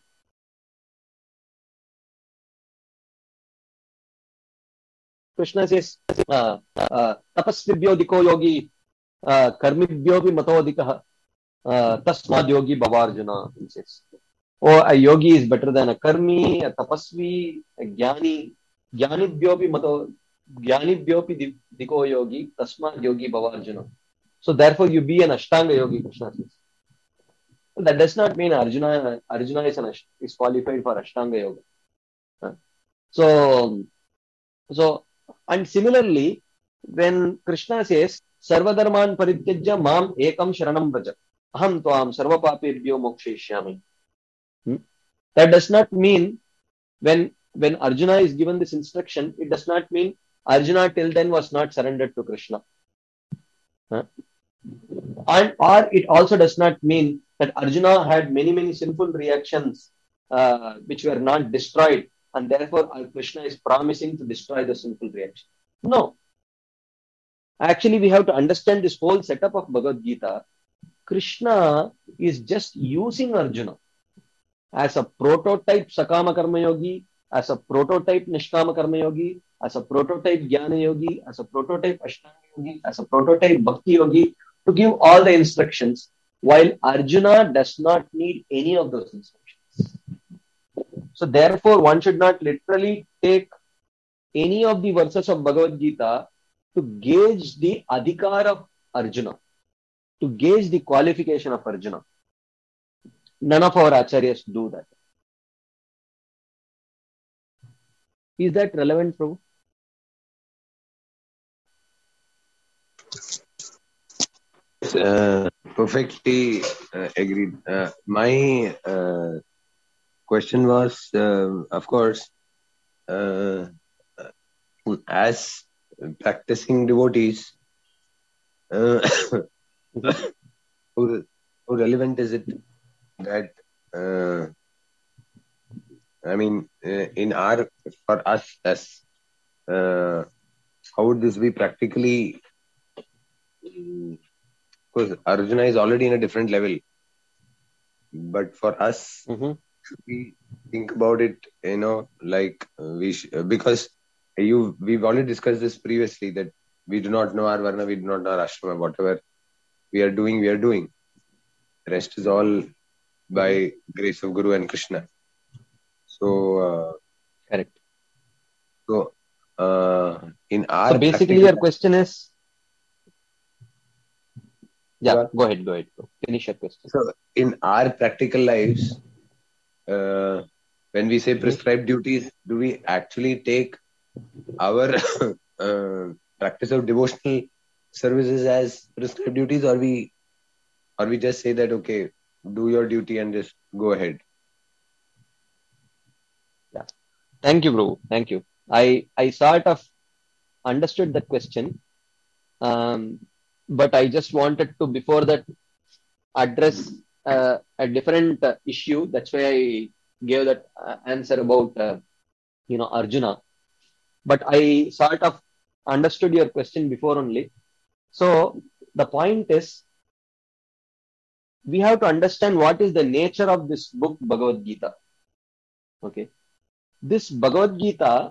Krishna says, uh, uh, Tapasvibhyo diko yogi, uh, Karmibhyo bhi matodikaha, uh, Tasmad yogi bhavarjuna. He says, oh, a yogi is better than a karmi, a tapasvi, a jnani. Jnanibhyo bhi mato, Jnanibhyo bhi diko yogi, Tasmad yogi bhavarjuna. So therefore you be an Ashtanga yogi, Krishna says. That does not mean Arjuna, Arjuna is, an, is qualified for Ashtanga yoga. Huh? So, so, and similarly, when Krishna says, Sarvadharman parityajya mam ekam sharanam vraja, aham tvam sarvapapebhyo mokshishyami. Hmm? That does not mean, when, when Arjuna is given this instruction, it does not mean Arjuna till then was not surrendered to Krishna. Huh? And or it also does not mean that Arjuna had many, many sinful reactions uh, which were not destroyed, and therefore Krishna is promising to destroy the sinful reaction. No. Actually, we have to understand this whole setup of Bhagavad Gita. Krishna is just using Arjuna as a prototype Sakama Karma Yogi, as a prototype Nishkama Karma Yogi, as a prototype Jnana Yogi, as a prototype Ashtanga Yogi, as a prototype Bhakti Yogi, to give all the instructions, while Arjuna does not need any of those instructions. So therefore, one should not literally take any of the verses of Bhagavad Gita to gauge the adhikar of Arjuna, to gauge the qualification of Arjuna. None of our acharyas do that. Is that relevant, Prabhu? Uh, perfectly uh, agreed. Uh, my uh, question was, uh, of course, uh, as practicing devotees, uh, how, how relevant is it that uh, I mean, uh, in our, for us as, uh, how would this be practically? Because Arjuna is already in a different level. But for us, Mm-hmm. we think about it, you know, like uh, we sh- uh, because you we've already discussed this previously that we do not know our varna, we do not know our ashrama. Whatever we are doing, we are doing. The rest is all Mm-hmm. by grace of Guru and Krishna. So, uh, Correct. so uh, in So our basically, practical, your question is, yeah, so go ahead, go ahead, go. Finish your question. so in our practical lives, uh, when we say Mm-hmm. prescribed duties, do we actually take our uh, practice of devotional services as prescribed duties, or we or we just say that okay, do your duty and just go ahead? Yeah. Thank you, bro. Thank you. I I sort of understood that question, um, but I just wanted to before that address uh, a different uh, issue. That's why I gave that uh, answer about uh, you know Arjuna. But I sort of understood your question before only. So the point is, we have to understand what is the nature of this book, Bhagavad Gita. Okay, this Bhagavad Gita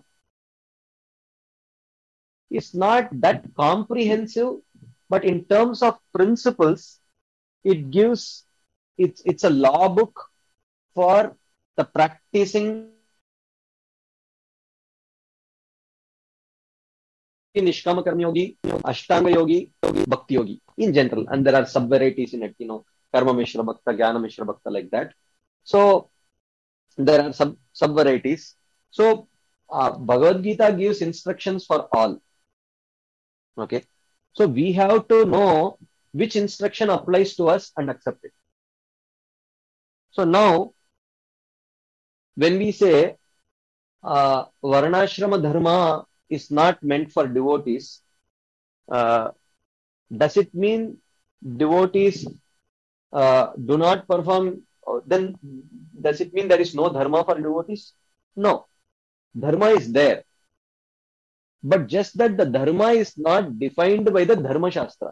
is not that comprehensive, but in terms of principles, it gives it's it's a law book for the practicing Nishkama Karma Yogi, Ashtanga Yogi, Bhakti Yogi in general. And there are sub varieties in it, you know, Karma Mishra Bhakta, Jnana Mishra Bhakta, like that. So there are sub sub varieties. So uh, Bhagavad Gita gives instructions for all. Okay. So we have to know which instruction applies to us and accept it. So now, when we say uh, Varnashrama Dharma is not meant for devotees, uh, does it mean devotees uh, do not perform? Then does it mean there is no dharma for devotees? No, dharma is there, but just that the dharma is not defined by the dharma shastras.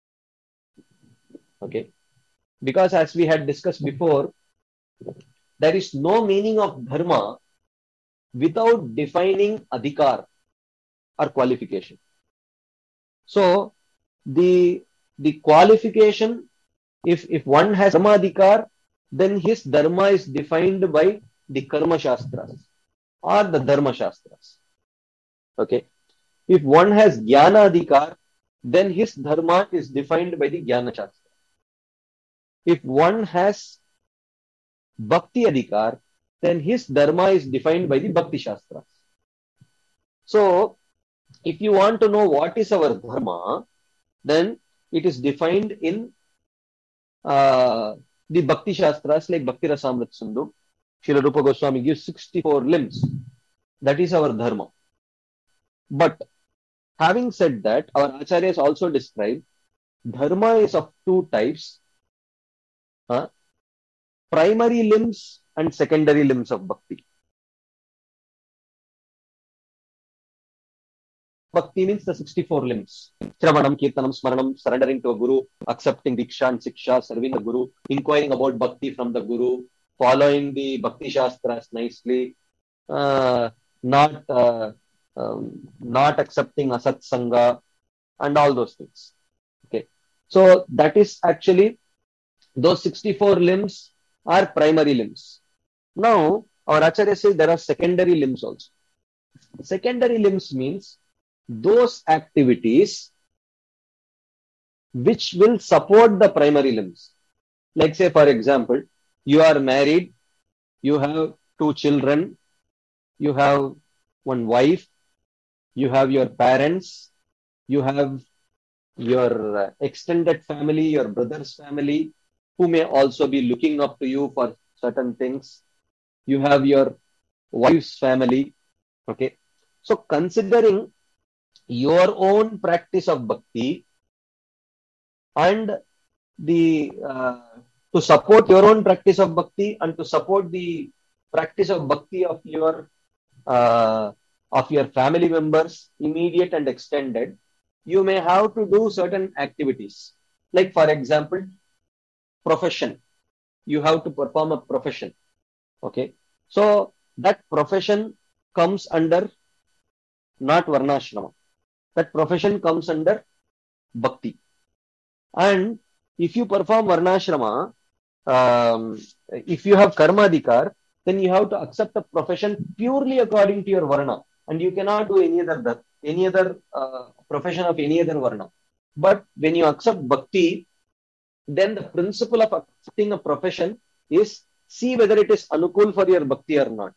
Okay, because as we had discussed before, there is no meaning of dharma without defining adhikar or qualification. So the the qualification, if if one has dharma adhikar, then his dharma is defined by the karma shastras or the dharma shastras. Okay. If one has jnana adhikar, then his dharma is defined by the jnana shastra. If one has bhakti adhikar, then his dharma is defined by the bhakti shastras. So if you want to know what is our dharma, then it is defined in uh, the bhakti shastras like Bhakti Rasamrit Sindhu. Srila Rupa Goswami gives sixty-four limbs. That is our dharma. But having said that, our acharyas also describe dharma is of two types, uh, primary limbs and secondary limbs of bhakti. Bhakti means the sixty-four limbs. Shravanam, Kirtanam, Smaranam, surrendering to a guru, accepting Diksha and Siksha, serving the guru, inquiring about bhakti from the guru, following the bhakti shastras nicely, uh, not uh, um, not accepting asat sangha, and all those things. Okay, so that is actually those sixty-four limbs are primary limbs. Now our acharya says there are secondary limbs also. Secondary limbs means those activities which will support the primary limbs. Like say for example, you are married, you have two children, you have one wife, you have your parents, you have your uh, extended family, your brother's family, who may also be looking up to you for certain things. You have your wife's family. Okay. So considering your own practice of bhakti and the uh, to support your own practice of bhakti and to support the practice of bhakti of your uh, of your family members, immediate and extended, you may have to do certain activities. Like for example, profession. You have to perform a profession. Okay. So that profession comes under not varnashrama. That profession comes under bhakti. And if you perform varnashrama, um, if you have karma adhikar, then you have to accept the profession purely according to your varna, and you cannot do any other any other uh, profession of any other varna. But when you accept bhakti, then the principle of accepting a profession is see whether it is anukul for your bhakti or not.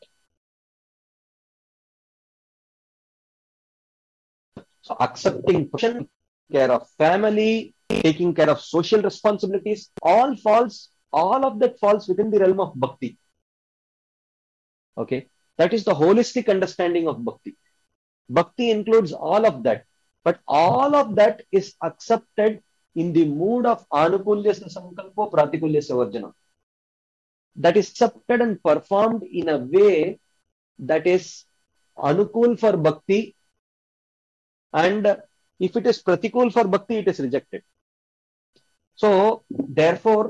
So accepting profession, care of family, taking care of social responsibilities, all falls, all of that falls within the realm of bhakti. Okay, that is the holistic understanding of bhakti. Bhakti includes all of that, but all of that is accepted in the mood of anukulyasya sankalpo pratikulyasya varjana. That is accepted and performed in a way that is anukul for bhakti, and if it is pratikul for bhakti, it is rejected. So, therefore,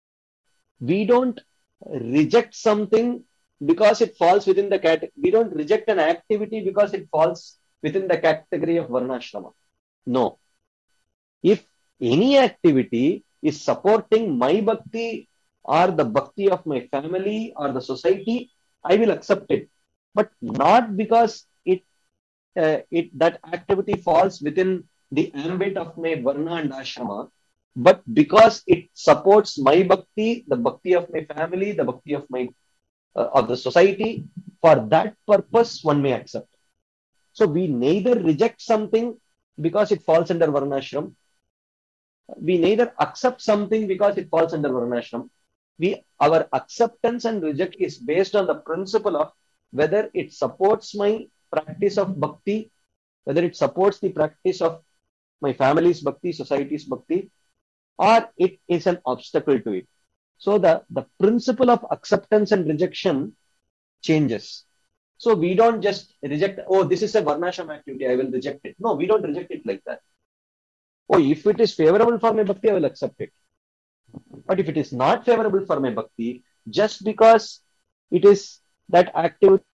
we don't reject something because it falls within the category. We don't reject an activity because it falls within the category of varnashrama. No. If any activity is supporting my bhakti or the bhakti of my family or the society, I will accept it. But not because it, uh, it that activity falls within the ambit of my varna and ashrama, but because it supports my bhakti, the bhakti of my family, the bhakti of my uh, of the society. For that purpose, one may accept. So we neither reject something because it falls under varnashram. We neither accept something because it falls under varnashram. We our acceptance and reject is based on the principle of whether it supports my practice of bhakti, whether it supports the practice of my family's bhakti, society's bhakti, or it is an obstacle to it. So the, the principle of acceptance and rejection changes. So we don't just reject, oh, this is a varnashram activity, I will reject it. No, we don't reject it like that. Oh, if it is favorable for my bhakti, I will accept it. But if it is not favorable for my bhakti, just because it is that activity,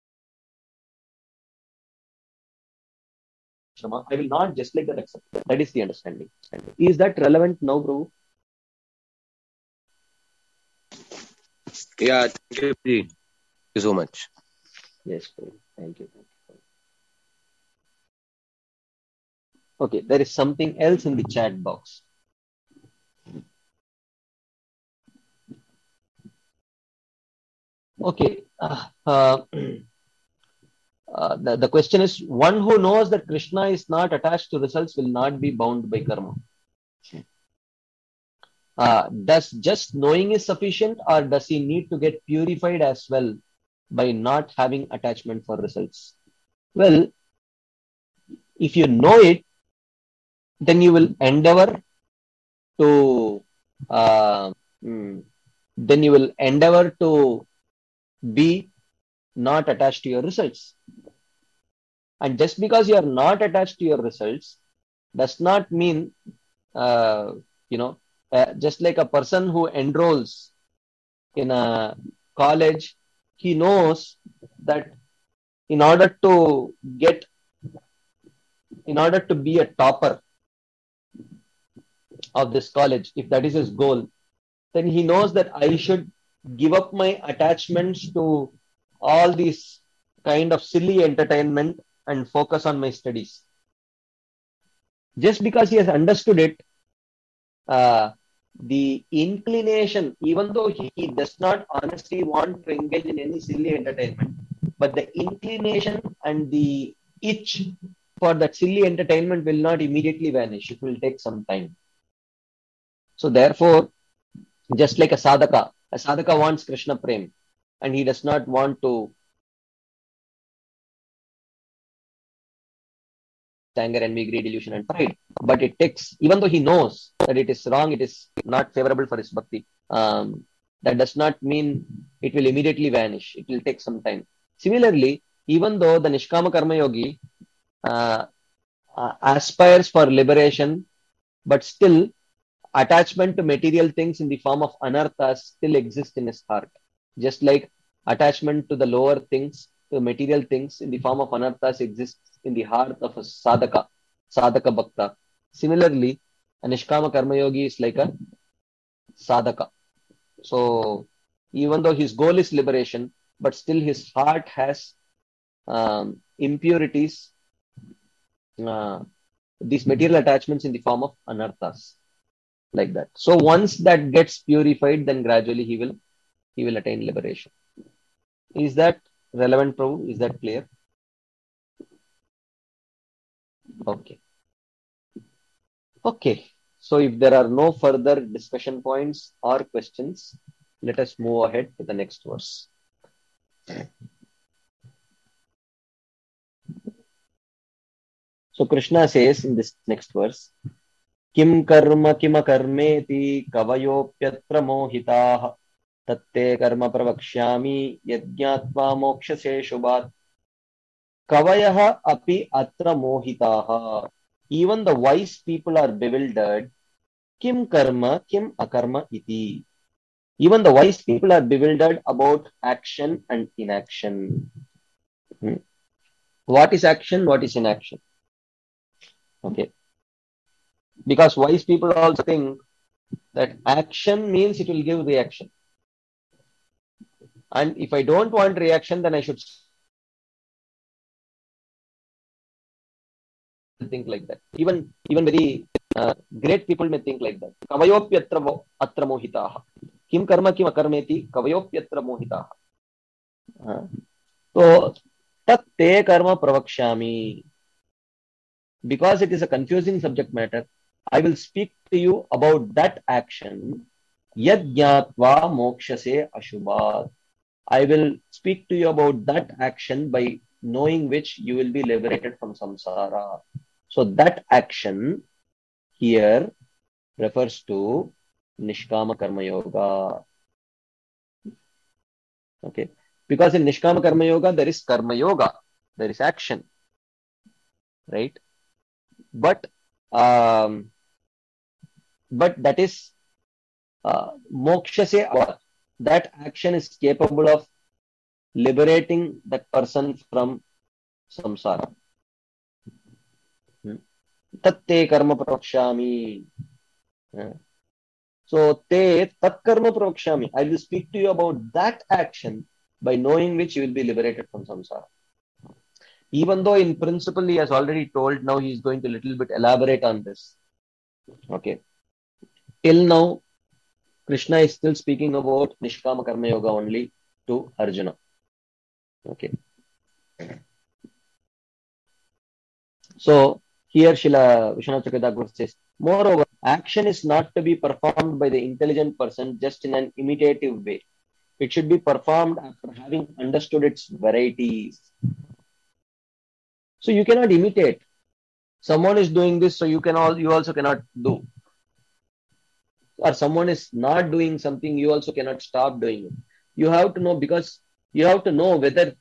I will not just like that accept it. That is the understanding. Is that relevant now, bro? Yeah, thank you, Ji. Thank you so much. Yes, bro. Thank you. Thank you. Okay, there is something else in the chat box. Okay. Uh, uh, uh, the, the question is, one who knows that Krishna is not attached to results will not be bound by karma. Uh, does just knowing is sufficient, or does he need to get purified as well by not having attachment for results? Well, if you know it, then you will endeavor to uh, mm, then you will endeavor to be not attached to your results. And just because you are not attached to your results does not mean, uh, you know, uh, just like a person who enrolls in a college, he knows that in order to get, in order to be a topper of this college, if that is his goal, then he knows that I should give up my attachments to all these kind of silly entertainment and focus on my studies. Just because he has understood it, uh, the inclination, even though he, he does not honestly want to engage in any silly entertainment, but the inclination and the itch for that silly entertainment will not immediately vanish. It will take some time. So therefore, just like a sadhaka, a sadhaka wants Krishna Prem, and he does not want to anger, envy, greed, delusion, and pride. But it takes, even though he knows that it is wrong, it is not favorable for his bhakti. Um, That does not mean it will immediately vanish. It will take some time. Similarly, even though the Nishkama Karma Yogi uh, uh, aspires for liberation, but still attachment to material things in the form of anarthas still exist in his heart. Just like attachment to the lower things, to material things in the form of anarthas exists in the heart of a sadhaka, sadhaka bhakta. Similarly, a Nishkama Karma Yogi is like a sadhaka. So even though his goal is liberation, but still his heart has um, impurities, uh, these material attachments in the form of anarthas, like that. So once that gets purified, then gradually he will he will attain liberation. Is that relevant, Prabhu? Is that clear? Okay. Okay. So if there are no further discussion points or questions, let us move ahead to the next verse. So Krishna says in this next verse, Kim karma kima karmeti kavayopyatra mohitaah tatte karma pravakshyami yajñātvā mokṣase shubhat. Kavayah api atra mohitaah. Even the wise people are bewildered. Kim karma, kim akarma iti. Even the wise people are bewildered about action and inaction. Hmm. What is action? What is inaction? Okay. Because wise people also think that action means it will give reaction. And if I don't want reaction, then I should think like that. Even even very uh, great people may think like that. Kavayopyatra atra mohitaah. Kim karma kim akarmeti kavayopyatra mohitaah. Uh, so tat te karma pravakshami. Because it is a confusing subject matter, I will speak to you about that action. Yajñātvā mokṣase ashubhat. I will speak to you about that action by knowing which you will be liberated from samsara. So that action here refers to Nishkama Karma Yoga. Okay. Because in Nishkama Karma Yoga, there is Karma Yoga. There is action. Right? But um, but that is uh, moksha se avat. That action is capable of liberating that person from samsara. Tatte karma pravakshami. So te tat karma pravakshami. I will speak to you about that action by knowing which you will be liberated from samsara. Even though in principle he has already told, now he is going to a little bit elaborate on this. Okay. Till now, Krishna is still speaking about Nishkama Karma Yoga only to Arjuna. Okay. So here Srila Vishwanath Chakravarti says, moreover, action is not to be performed by the intelligent person just in an imitative way. It should be performed after having understood its varieties. So you cannot imitate. Someone is doing this, so you can all you also cannot do. Or someone is not doing something, you also cannot stop doing it. You have to know, because you have to know whether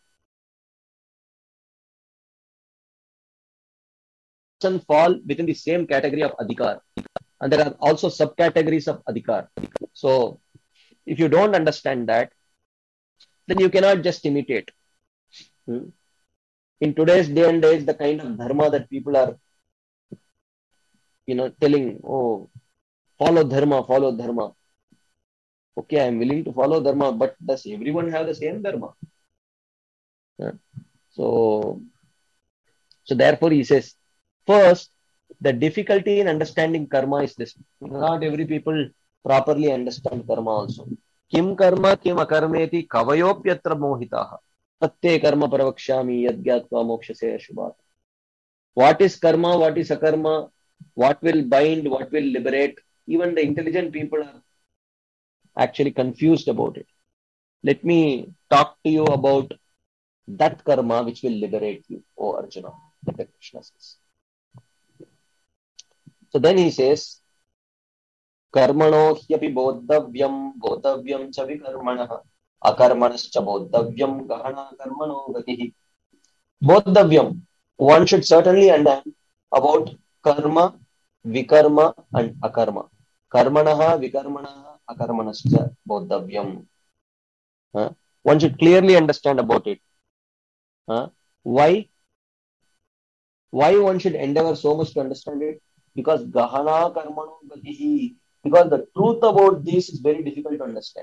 person fall within the same category of adhikar. And there are also subcategories of adhikar. So if you don't understand that, then you cannot just imitate. Hmm? In today's day and age, the kind of dharma that people are, you know, telling, oh, follow dharma, follow dharma. Okay, I am willing to follow dharma, but does everyone have the same dharma? Yeah. So, so therefore he says, first, the difficulty in understanding karma is this. Not every people properly understand karma also. Kim karma kim akarmeti kavayopyatra mohitaah. Tatte karma pravakshami yadgyatva mokshase ashubhat. What is karma? What is akarma? What will bind? What will liberate? Even the intelligent people are actually confused about it. Let me talk to you about that karma which will liberate you, O Arjuna. Like Krishna says. So then he says, कर्मणो ह्यपि बोद्धव्यं बोद्धव्यं च विकर्मणः अकर्मणश्च बोद्धव्यं गहना कर्मणो गतिः. Boddhavyam, one should certainly understand about karma, vikarma and akarma. Karmanaha, vikarmanaha, akarmanascha boddhavyam. Huh? One should clearly understand about it. Huh? Why? Why one should endeavor so much to understand it? Because gahana karmano gatihi. Because the truth about this is very difficult to understand.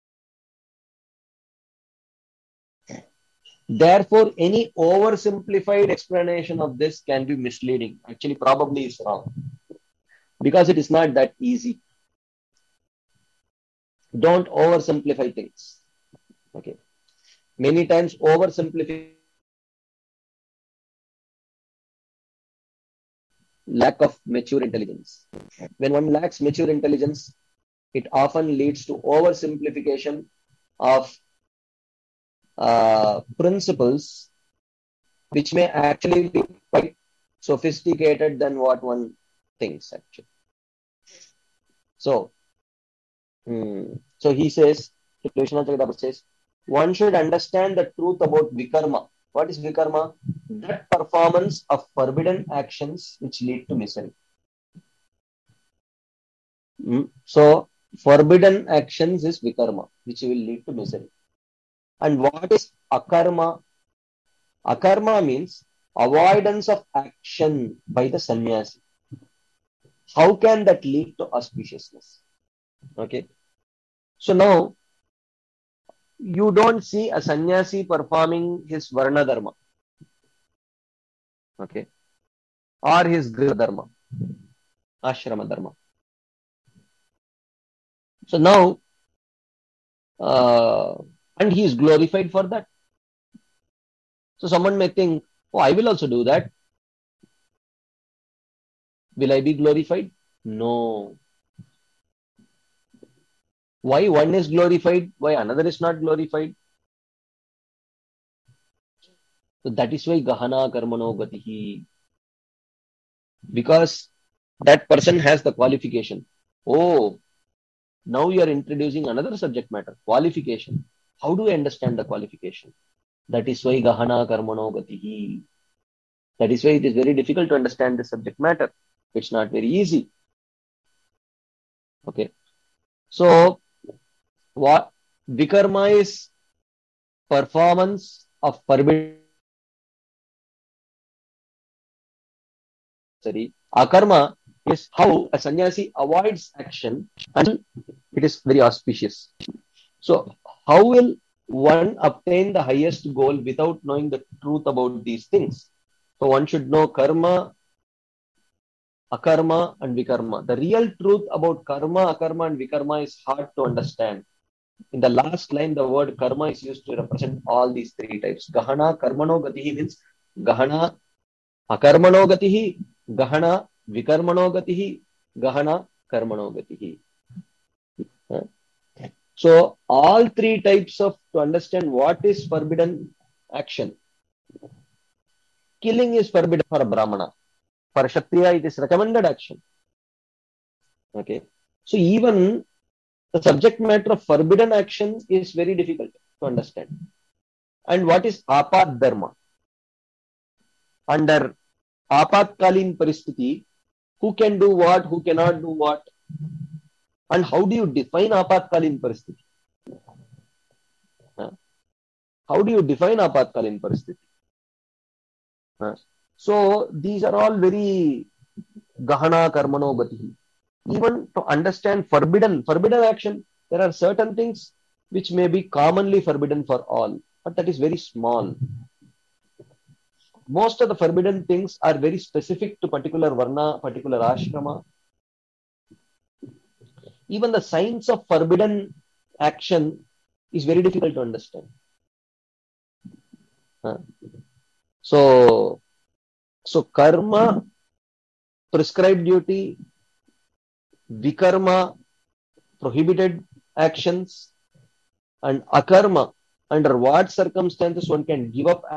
Therefore, any oversimplified explanation of this can be misleading. Actually, probably is wrong. Because it is not that easy. Don't oversimplify things. Okay. Many times oversimplify lack of mature intelligence. When one lacks mature intelligence, it often leads to oversimplification of uh, principles which may actually be quite sophisticated than what one thinks actually. So, hmm, so he says, Vishwanath Chakrabarty says, one should understand the truth about vikarma. What is vikarma? That performance of forbidden actions which lead to misery. Hmm. So, forbidden actions is vikarma, which will lead to misery. And what is akarma? Akarma means avoidance of action by the sannyasi. How can that lead to auspiciousness? Okay. So now, you don't see a sannyasi performing his varna dharma. Okay. Or his griha dharma, ashrama dharma. So now, uh, and he is glorified for that. So someone may think, oh, I will also do that. Will I be glorified? No. Why one is glorified? Why another is not glorified? So that is why gahana karmano gatihi. Because that person has the qualification. Oh, now you are introducing another subject matter, qualification. How do I understand the qualification? That is why gahana karmano gatihi. That is why it is very difficult to understand the subject matter. It's not very easy. Okay. So, what vikarma is performance of forbidden. Akarma is how a sannyasi avoids action until it is very auspicious. So, how will one obtain the highest goal without knowing the truth about these things? So, one should know karma, akarma, and vikarma. The real truth about karma, akarma, and vikarma is hard to understand. In the last line, the word karma is used to represent all these three types. Gahana karmano gatihi means gahana akarmano gatihi, gahana vikarmano gatihi, gahana karmano gatihi. So all three types of, to understand what is forbidden action. Killing is forbidden for a Brahmana. For a Kshatriya, it is recommended action. Okay. So even the subject matter of forbidden action is very difficult to understand. And what is apat dharma? Under apatkalin paristhiti, who can do what, who cannot do what? And how do you define apatkalin paristhiti? Huh? How do you define apatkalin paristhiti? Huh? So these are all very gahana karmano gatihi. Even to understand forbidden, forbidden action, there are certain things which may be commonly forbidden for all, but that is very small. Most of the forbidden things are very specific to particular varna, particular ashrama. Even the science of forbidden action is very difficult to understand. Huh? So, so karma, prescribed duty, vikarma, prohibited actions, and akarma, under what circumstances one can give up.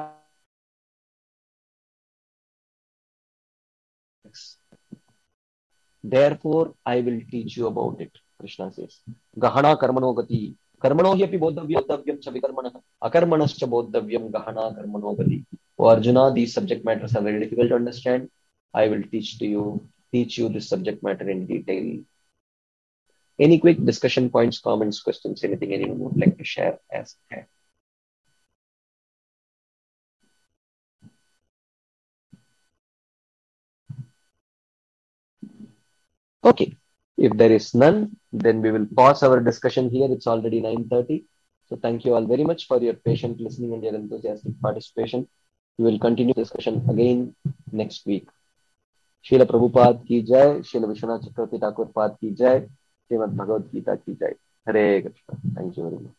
Therefore, I will teach you about it. Krishna says, Gahana karmano gati. Karmano hi api bodhavyam bodhavyam cha vikarmanah. Akarmanascha bodhavyam gahana karmano gati. Oh Arjuna, these subject matters are very difficult to understand. I will teach to you, teach you this subject matter in detail. Any quick discussion points, comments, questions, anything anyone would like to share as that? Okay. If there is none, then we will pause our discussion here. It's already nine thirty. So thank you all very much for your patient listening and your enthusiastic participation. We will continue discussion again next week. Srila Prabhupada ki jai, Srila Vishwanath Chakravarti Thakur Pad ki jai, Srimad Bhagavad Gita ki jai. Hare Krishna. Thank you very much.